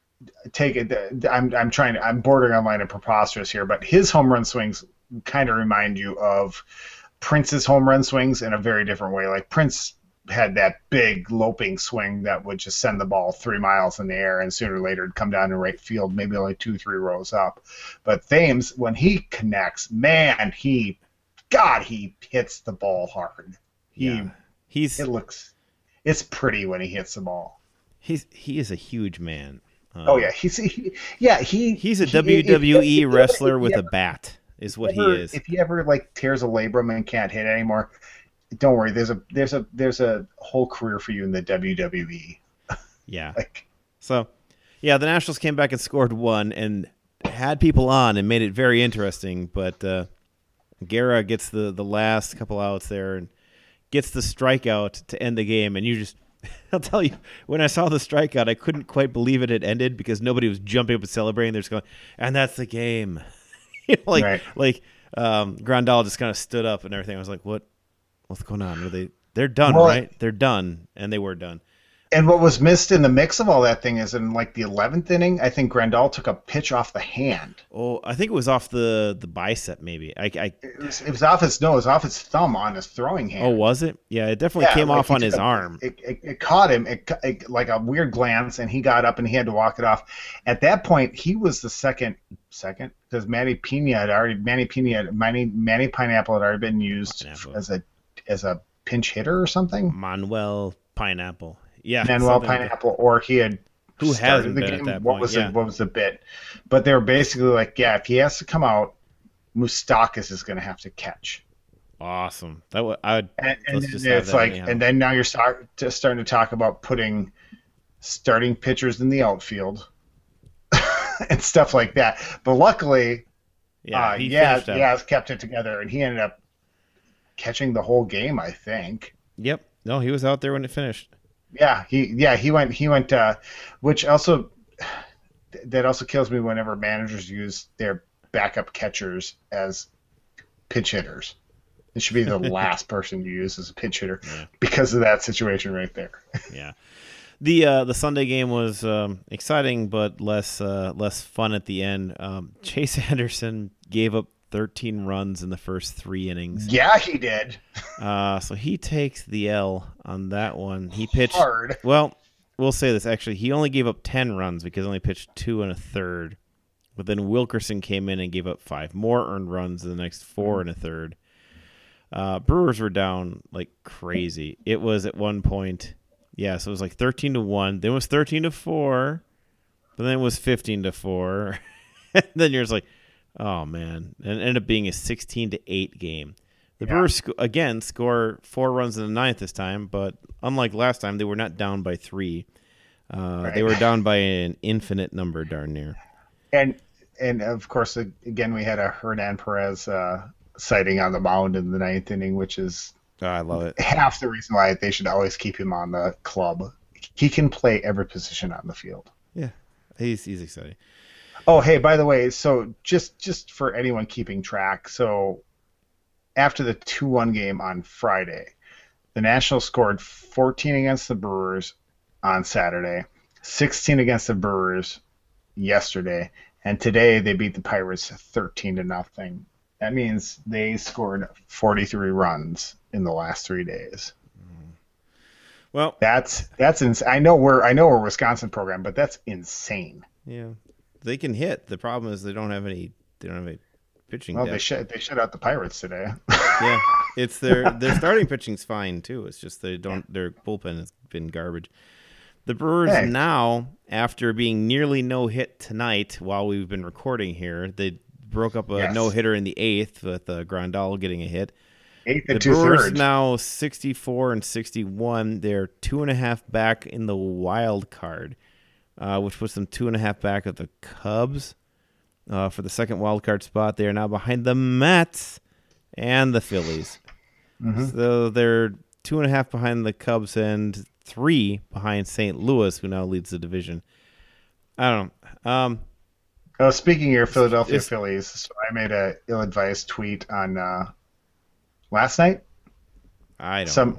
I'm bordering on line of preposterous here, but his home run swings kind of remind you of Prince's home run swings in a very different way. Like Prince had that big loping swing that would just send the ball 3 miles in the air, and sooner or later it'd come down in right field, maybe only 2-3 rows up. But Thames, when he connects, man, he hits the ball hard. It's pretty when he hits the ball. He is a huge man. He's a WWE wrestler with a bat is what he is. If he ever like tears a labrum and can't hit anymore, don't worry. There's a whole career for you in the WWE. Yeah. Like, So, yeah, the Nationals came back and scored one and had people on and made it very interesting. But Guerra gets the last couple outs there and gets the strikeout to end the game. And you just, I'll tell you, when I saw the strikeout, I couldn't quite believe it had ended because nobody was jumping up and celebrating. They're just going, and that's the game. Grandal just kind of stood up and everything. I was like, what's going on? They're done, right? They're done. And they were done. And what was missed in the mix of all that thing is in like the 11th inning, I think Grandal took a pitch off the hand. Oh, I think it was off the bicep, maybe. It was off his thumb on his throwing hand. Oh, was it? Yeah, it definitely came off on his arm. It caught him, like a weird glance, and he got up and he had to walk it off. At that point, he was the second, because Manny Pineapple had already been used as a pinch hitter or something. Manuel Pineapple. Yeah, Manuel Pineapple, or he had who started hasn't the been game. at that what point? was the bit? But they were basically like, yeah, if he has to come out, Moustakas is going to have to catch. Awesome. And then now you're starting to talk about putting starting pitchers in the outfield and stuff like that. But luckily, Yaz kept it together, and he ended up catching the whole game, I think. Yep. No, he was out there when it finished. Yeah, he went. Which also kills me whenever managers use their backup catchers as pitch hitters. It should be the last person you use as a pitch hitter because of that situation right there. Yeah, the Sunday game was exciting but less fun at the end. Chase Anderson gave up 13 runs in the first 3 innings. Yeah, he did. So he takes the L on that one. He pitched hard. Well, we'll say this. Actually, he only gave up 10 runs because he only pitched 2 1/3. But then Wilkerson came in and gave up 5 more earned runs in the next 4 1/3. Brewers were down like crazy. It was at one point, so it was like 13-1. Then it was 13-4. But then it was 15-4. And then you're just like, oh, man. And it ended up being a 16-8 game. The Brewers, again, score 4 runs in the 9th this time, but unlike last time, they were not down by 3. They were down by an infinite number, darn near. And of course, again, we had a Hernan Perez sighting on the mound in the 9th inning, which is I love it. Half the reason why they should always keep him on the club. He can play every position on the field. Yeah, he's exciting. Oh, hey, by the way, so just for anyone keeping track, so after the 2-1 game on Friday, the Nationals scored 14 against the Brewers on Saturday, 16 against the Brewers yesterday, and today they beat the Pirates 13-0. That means they scored 43 runs in the last 3 days. Well, that's I know we're a Wisconsin program, but that's insane. Yeah, they can hit. The problem is they don't have any pitching. Well, depth. they shut out the Pirates today. Yeah, it's their starting pitching's fine too. It's just their bullpen has been garbage. The Brewers now, after being nearly no hit tonight while we've been recording here, they broke up a no hitter in the 8th with Grandal getting a hit. 8th and the Brewers 2/3. now 64-61. They're 2.5 back in the wild card, which puts them 2.5 back of the Cubs for the second wild card spot. They are now behind the Mets and the Phillies. Mm-hmm. So they're 2.5 behind the Cubs and 3 behind St. Louis, who now leads the division. I don't know. Speaking of your Philadelphia Phillies, so I made a ill-advised tweet on last night. I don't.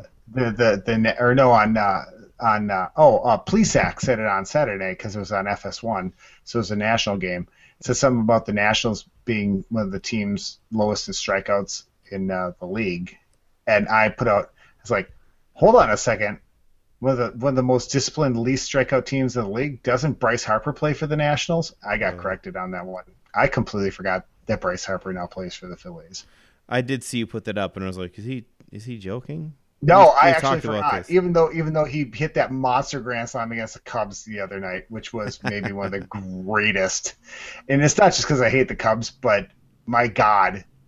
Plesac said it on Saturday because it was on FS1, so it was a national game. It said something about the Nationals being one of the teams lowest in strikeouts in the league, and I was like, hold on a second. One of the most disciplined, least strikeout teams in the league. Doesn't Bryce Harper play for the Nationals? I got corrected on that one. I completely forgot that Bryce Harper now plays for the Phillies. I did see you put that up, and I was like, is he joking? No, I actually forgot. Even though he hit that monster grand slam against the Cubs the other night, which was maybe one of the greatest. And it's not just because I hate the Cubs, but my God,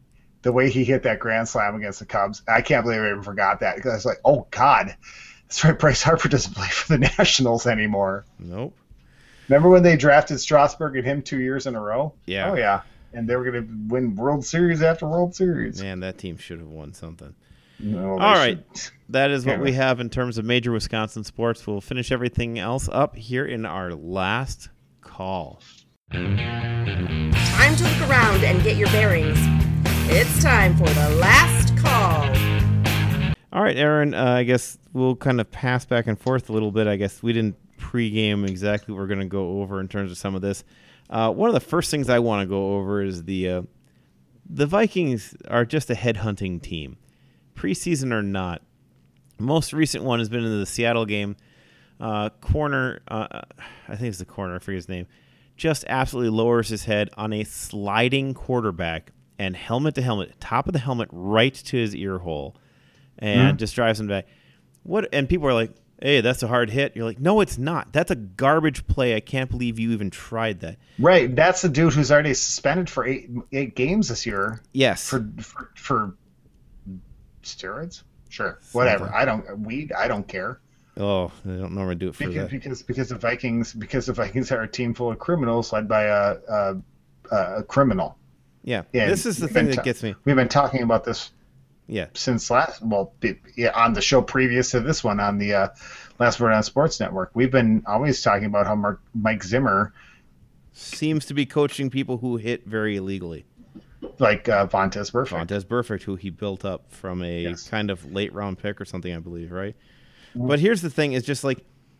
the way he hit that grand slam against the Cubs. I can't believe I even forgot that because I was like, oh God, that's right. Bryce Harper doesn't play for the Nationals anymore. Nope. Remember when they drafted Strasburg and him 2 years in a row? Yeah. Oh yeah. And they were going to win World Series after World Series. Man, that team should have won something. No, All right. That is what we have in terms of major Wisconsin sports. We'll finish everything else up here in our last call. Time to look around and get your bearings. It's time for the last call. All right, Aaron, I guess we'll kind of pass back and forth a little bit. I guess we didn't pregame exactly what we're going to go over in terms of some of this. One of the first things I want to go over is the Vikings are just a headhunting team. Preseason or not. Most recent one has been in the Seattle game. Corner, I think it's the corner, I forget his name, just absolutely lowers his head on a sliding quarterback and helmet to helmet, top of the helmet right to his ear hole, and just drives him back. What? And people are like, hey, that's a hard hit. You're like, no, it's not. That's a garbage play. I can't believe you even tried that. Right. That's the dude who's already suspended for eight games this year. Yes. For steroids? Sure. Whatever. I don't care. Oh, they don't normally do it for that. Because the Vikings are a team full of criminals led by a criminal. Yeah. And this is the thing that gets me. We've been talking about this since on the show previous to this one on the Last Word on Sports Network. We've been always talking about how Mike Zimmer seems to be coaching people who hit very illegally. Like Vontaze Burfict. Vontaze Burfict, who he built up from a kind of late round pick or something, I believe, right? But here's the thing, is just like,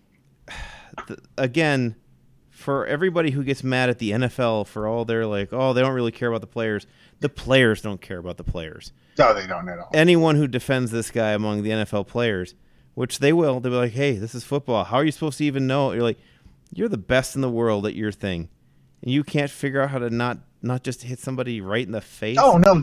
again, for everybody who gets mad at the NFL for all their like, oh, they don't really care about the players don't care about the players. No, they don't at all. Anyone who defends this guy among the NFL players, which they'll be like, hey, this is football. How are you supposed to even know? You're like, you're the best in the world at your thing, and you can't figure out how to not just hit somebody right in the face. Oh no,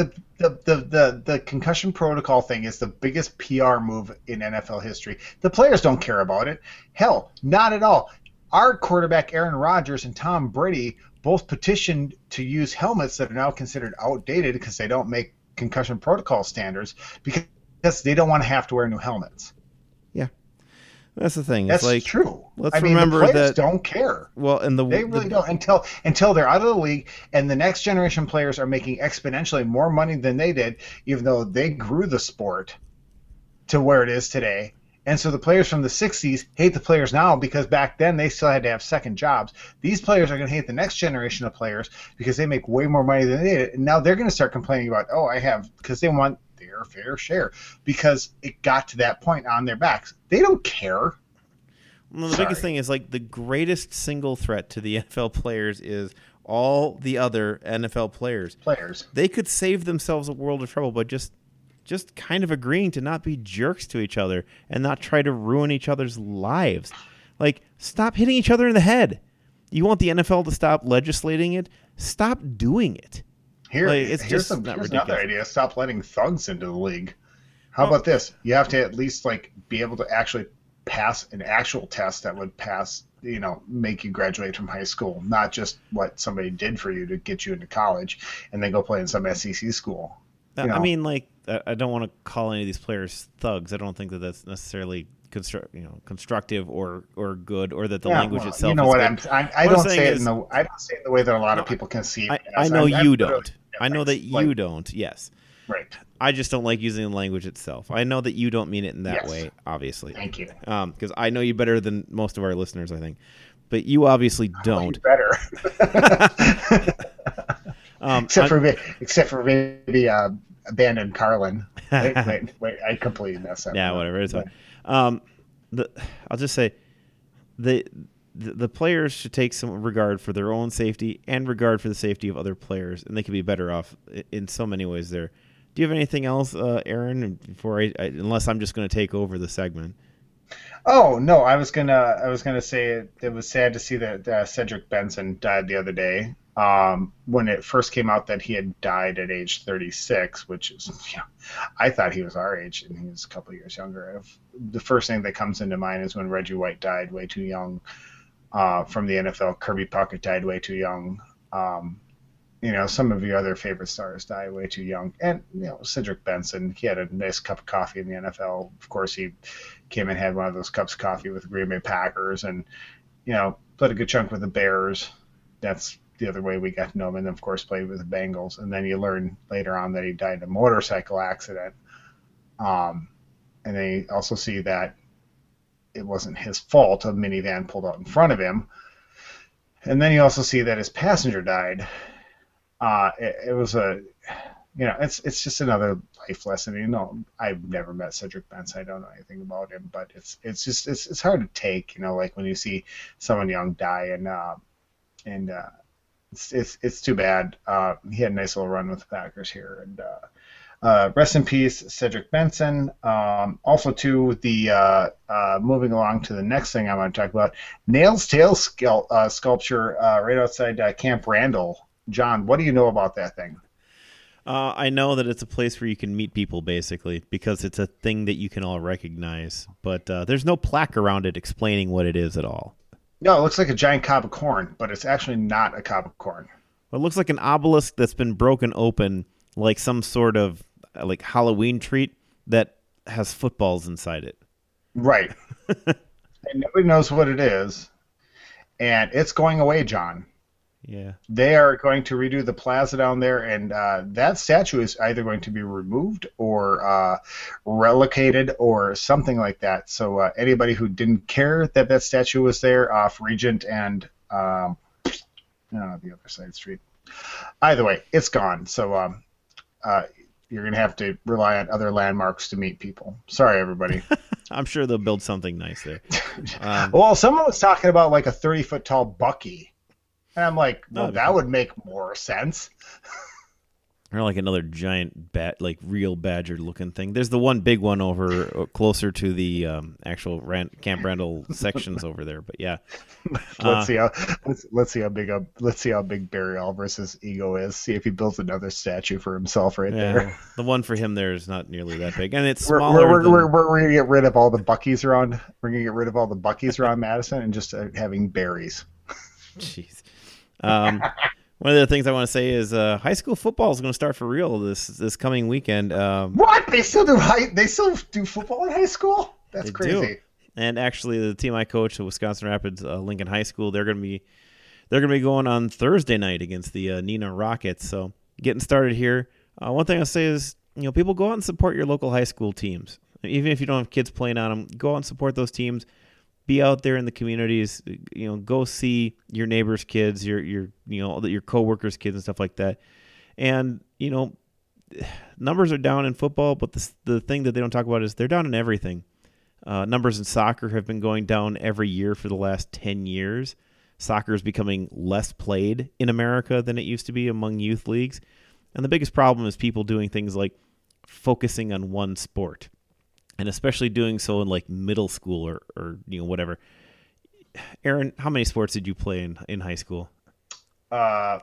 the concussion protocol thing is the biggest PR move in NFL history. The players don't care about it. Hell, not at all. Our quarterback Aaron Rodgers and Tom Brady both petitioned to use helmets that are now considered outdated because they don't make concussion protocol standards because they don't want to have to wear new helmets. Yeah. That's the thing. That's it's like, true. Let's remember the players that don't care. Well, and they really don't until they're out of the league, and the next generation players are making exponentially more money than they did, even though they grew the sport to where it is today. And so the players from the 60s hate the players now because back then they still had to have second jobs. These players are going to hate the next generation of players because they make way more money than they did. And now they're going to start complaining about, because they want their fair share because it got to that point on their backs. They don't care. Well, the biggest thing is like the greatest single threat to the NFL players is all the other NFL players. They could save themselves a world of trouble by just kind of agreeing to not be jerks to each other and not try to ruin each other's lives. Like, stop hitting each other in the head. You want the NFL to stop legislating it? Stop doing it. Here's another idea. Stop letting thugs into the league. How about this? You have to at least be able to actually pass an actual test that would make you graduate from high school, not just what somebody did for you to get you into college and then go play in some SEC school. I mean, I don't want to call any of these players thugs. I don't think that that's necessarily constructive or good, or that the language itself. You know what? I don't say it in the way that a lot of people can see it. I know you don't. I know that you don't. Yes. Right. I just don't like using the language itself. I know that you don't mean it in that way, obviously. Thank you. Because I know you better than most of our listeners, I think. But you obviously don't. Better. Except for maybe abandoned Carlin. Wait, I completely messed up. Yeah, whatever. It's fine. I'll just say the players should take some regard for their own safety and regard for the safety of other players, and they could be better off in so many ways there. Do you have anything else, Aaron, before unless I'm just going to take over the segment? Oh no, I was gonna say it was sad to see that Cedric Benson died the other day. When it first came out that he had died at age 36, which is, I thought he was our age and he was a couple of years younger. The first thing that comes into mind is when Reggie White died way too young from the NFL. Kirby Puckett died way too young. some of your other favorite stars die way too young. And, Cedric Benson, he had a nice cup of coffee in the NFL. Of course, he came and had one of those cups of coffee with the Green Bay Packers and, played a good chunk with the Bears. That's the other way we got to know him. And then, of course, played with the Bengals. And then you learn later on that he died in a motorcycle accident. And then you also see that it wasn't his fault. A minivan pulled out in front of him. And then you also see that his passenger died. It was it's just another life lesson. I've never met Cedric Benson. I don't know anything about him, but it's hard to take. Like when you see someone young die, and it's too bad. He had a nice little run with the Packers here, and rest in peace, Cedric Benson. Also, too, the moving along to the next thing I want to talk about, Nail's Tale sculpture right outside Camp Randall. John, what do you know about that thing? I know that it's a place where you can meet people, basically, because it's a thing that you can all recognize. But there's no plaque around it explaining what it is at all. No, it looks like a giant cob of corn, but it's actually not a cob of corn. It looks like an obelisk that's been broken open, like some sort of like Halloween treat that has footballs inside it. Right. And nobody knows what it is. And it's going away, John. Yeah. They are going to redo the plaza down there, and that statue is either going to be removed or relocated or something like that. So anybody who didn't care that statue was there off Regent and the other side of the street. Either way, it's gone. So you're going to have to rely on other landmarks to meet people. Sorry, everybody. I'm sure they'll build something nice there. Well, someone was talking about like a 30-foot tall Bucky. And I'm like, well, that would make more sense. Or like another giant like real badger-looking thing. There's the one big one over closer to the actual Camp Randall sections over there. But yeah, let's see how big Barry Alvarez's ego is. See if he builds another statue for himself there. The one for him there is not nearly that big, and it's smaller. We're gonna get rid of all the Buckies around. We're gonna get rid of all the Buckies around Madison and just having Barrys. Jeez. One of the things I want to say is high school football is going to start for real this coming weekend. What? They still do football in high school? That's crazy. Do. And actually, the team I coach at Wisconsin Rapids Lincoln High School, they're going to be going on Thursday night against the Neenah Rockets. So getting started here. One thing I'll say is people go out and support your local high school teams, even if you don't have kids playing on them. Go out and support those teams. Be out there in the communities, go see your neighbors' kids, your coworkers' kids and stuff like that. And, numbers are down in football, but the thing that they don't talk about is they're down in everything. Numbers in soccer have been going down every year for the last 10 years. Soccer is becoming less played in America than it used to be among youth leagues. And the biggest problem is people doing things like focusing on one sport. And especially doing so in like middle school or whatever. Aaron, how many sports did you play in high school? 5.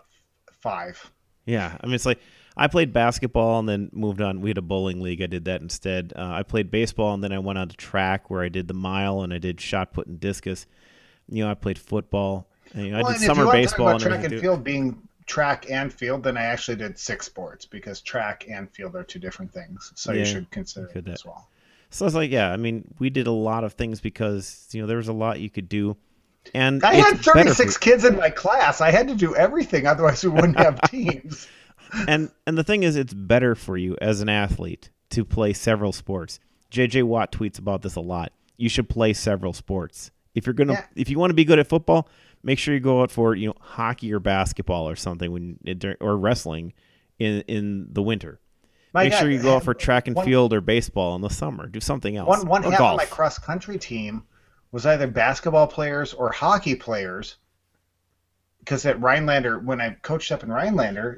Yeah, I mean it's like I played basketball and then moved on. We had a bowling league. I did that instead. I played baseball and then I went on to track where I did the mile and I did shot put and discus. I played football. I did summer baseball. And track and field being track and field, then I actually did 6 sports because track and field are 2 different things. So you should consider it as well. So it's like, we did a lot of things because, there was a lot you could do. And I had 36 kids in my class. I had to do everything. Otherwise, we wouldn't have teams. And the thing is, it's better for you as an athlete to play several sports. J.J. Watt tweets about this a lot. You should play several sports. If if you want to be good at football, make sure you go out for, hockey or basketball or something or wrestling in the winter. Make sure you go out for track and field or baseball in the summer. Do something else. One half of my cross-country team was either basketball players or hockey players. Because at Rhinelander, when I coached up in Rhinelander,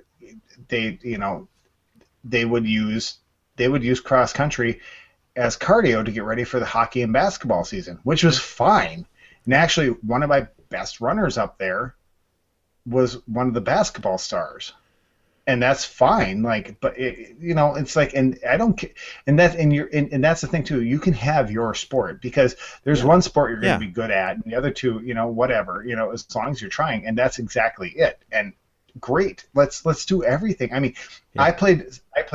they would use cross-country as cardio to get ready for the hockey and basketball season, which was fine. And actually, one of my best runners up there was one of the basketball stars. And that's fine, but it's like, and I don't, and that's the thing too. You can have your sport because there's one sport you're going to be good at, and the other two, whatever, as long as you're trying, and that's exactly it. And great. Let's do everything. I mean, yeah. I played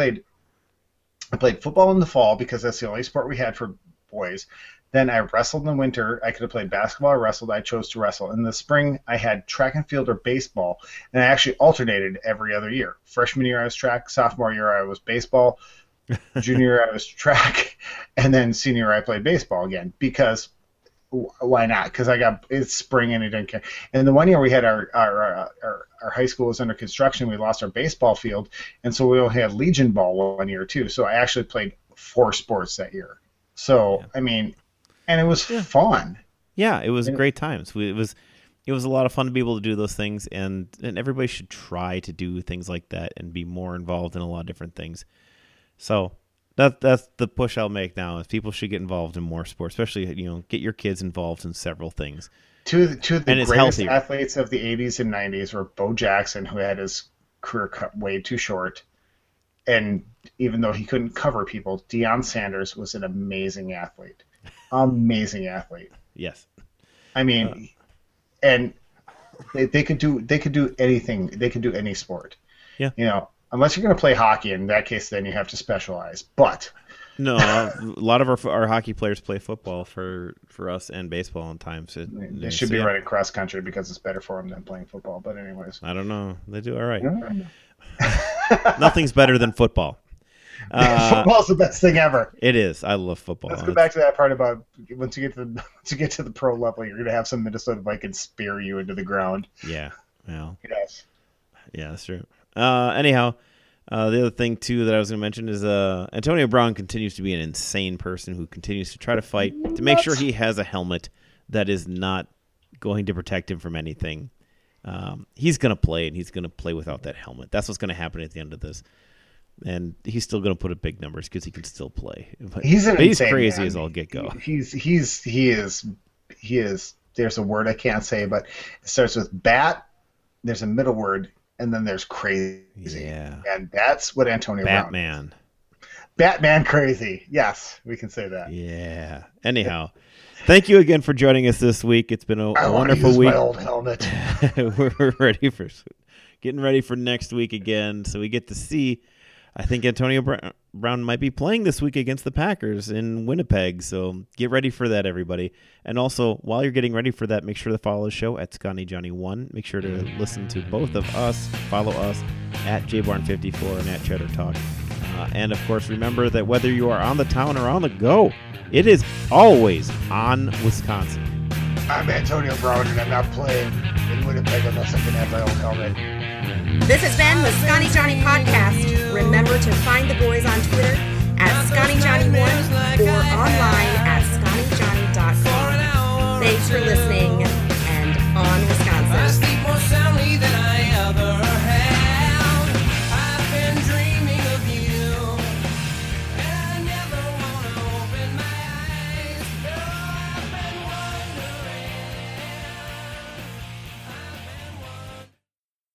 football in the fall because that's the only sport we had for boys. Then I wrestled in the winter. I could have played basketball or wrestled. I chose to wrestle. In the spring, I had track and field or baseball, and I actually alternated every other year. Freshman year, I was track. Sophomore year, I was baseball. Junior year, I was track. And then senior year, I played baseball again because why not? Because it's spring and I didn't care. And the one year we had our high school was under construction. We lost our baseball field, and so we only had Legion ball one year too. So I actually played 4 sports that year. So, yeah. I mean, and it was fun. Yeah, it was great times. It was a lot of fun to be able to do those things, and everybody should try to do things like that and be more involved in a lot of different things. So that's the push I'll make now is people should get involved in more sports, especially get your kids involved in several things. Two of the greatest athletes of the 80s and 90s were Bo Jackson, who had his career cut way too short. And even though he couldn't cover people, Deion Sanders was an amazing athlete. Amazing athlete. Yes. I mean, and they could do anything. They could do any sport. Yeah. Unless you're going to play hockey. In that case, then you have to specialize. But no, a lot of our hockey players play football for us and baseball in times. They should be running cross country because it's better for them than playing football. But anyways, I don't know. They do all right. Nothing's better than football. Football's the best thing ever. It is. I love football. Let's go back to that part about once you get to the pro level, you're going to have some Minnesota Vikings spear you into the ground. Yeah. Well. Yes. Yeah, that's true. Anyhow, the other thing too that I was going to mention is Antonio Brown continues to be an insane person who continues to try to fight to make sure he has a helmet that is not going to protect him from anything. He's going to play, and he's going to play without that helmet. That's what's going to happen at the end of this. And he's still going to put up big numbers because he can still play. But he's crazy man. As all get go. He is. There's a word I can't say, but it starts with bat. There's a middle word, and then there's crazy. Yeah. And that's what Antonio Batman. Brown. Batman crazy. Yes, we can say that. Yeah. Anyhow, thank you again for joining us this week. It's been a wonderful week. My old helmet. We're getting ready for next week again, so we get to see. I think Antonio Brown might be playing this week against the Packers in Winnipeg, so get ready for that, everybody. And also, while you're getting ready for that, make sure to follow the show at SconnieJohnny1. Make sure to listen to both of us. Follow us at JBarn54 and at Cheddar Talk. And, of course, remember that whether you are on the town or on the go, it is always on Wisconsin. I'm Antonio Brown, and I'm not playing in Winnipeg unless I can have my own helmet. This has been the Scotty Johnny Podcast. Remember to find the boys on Twitter at ScottyJohnny1 or online at ScottyJohnny.com.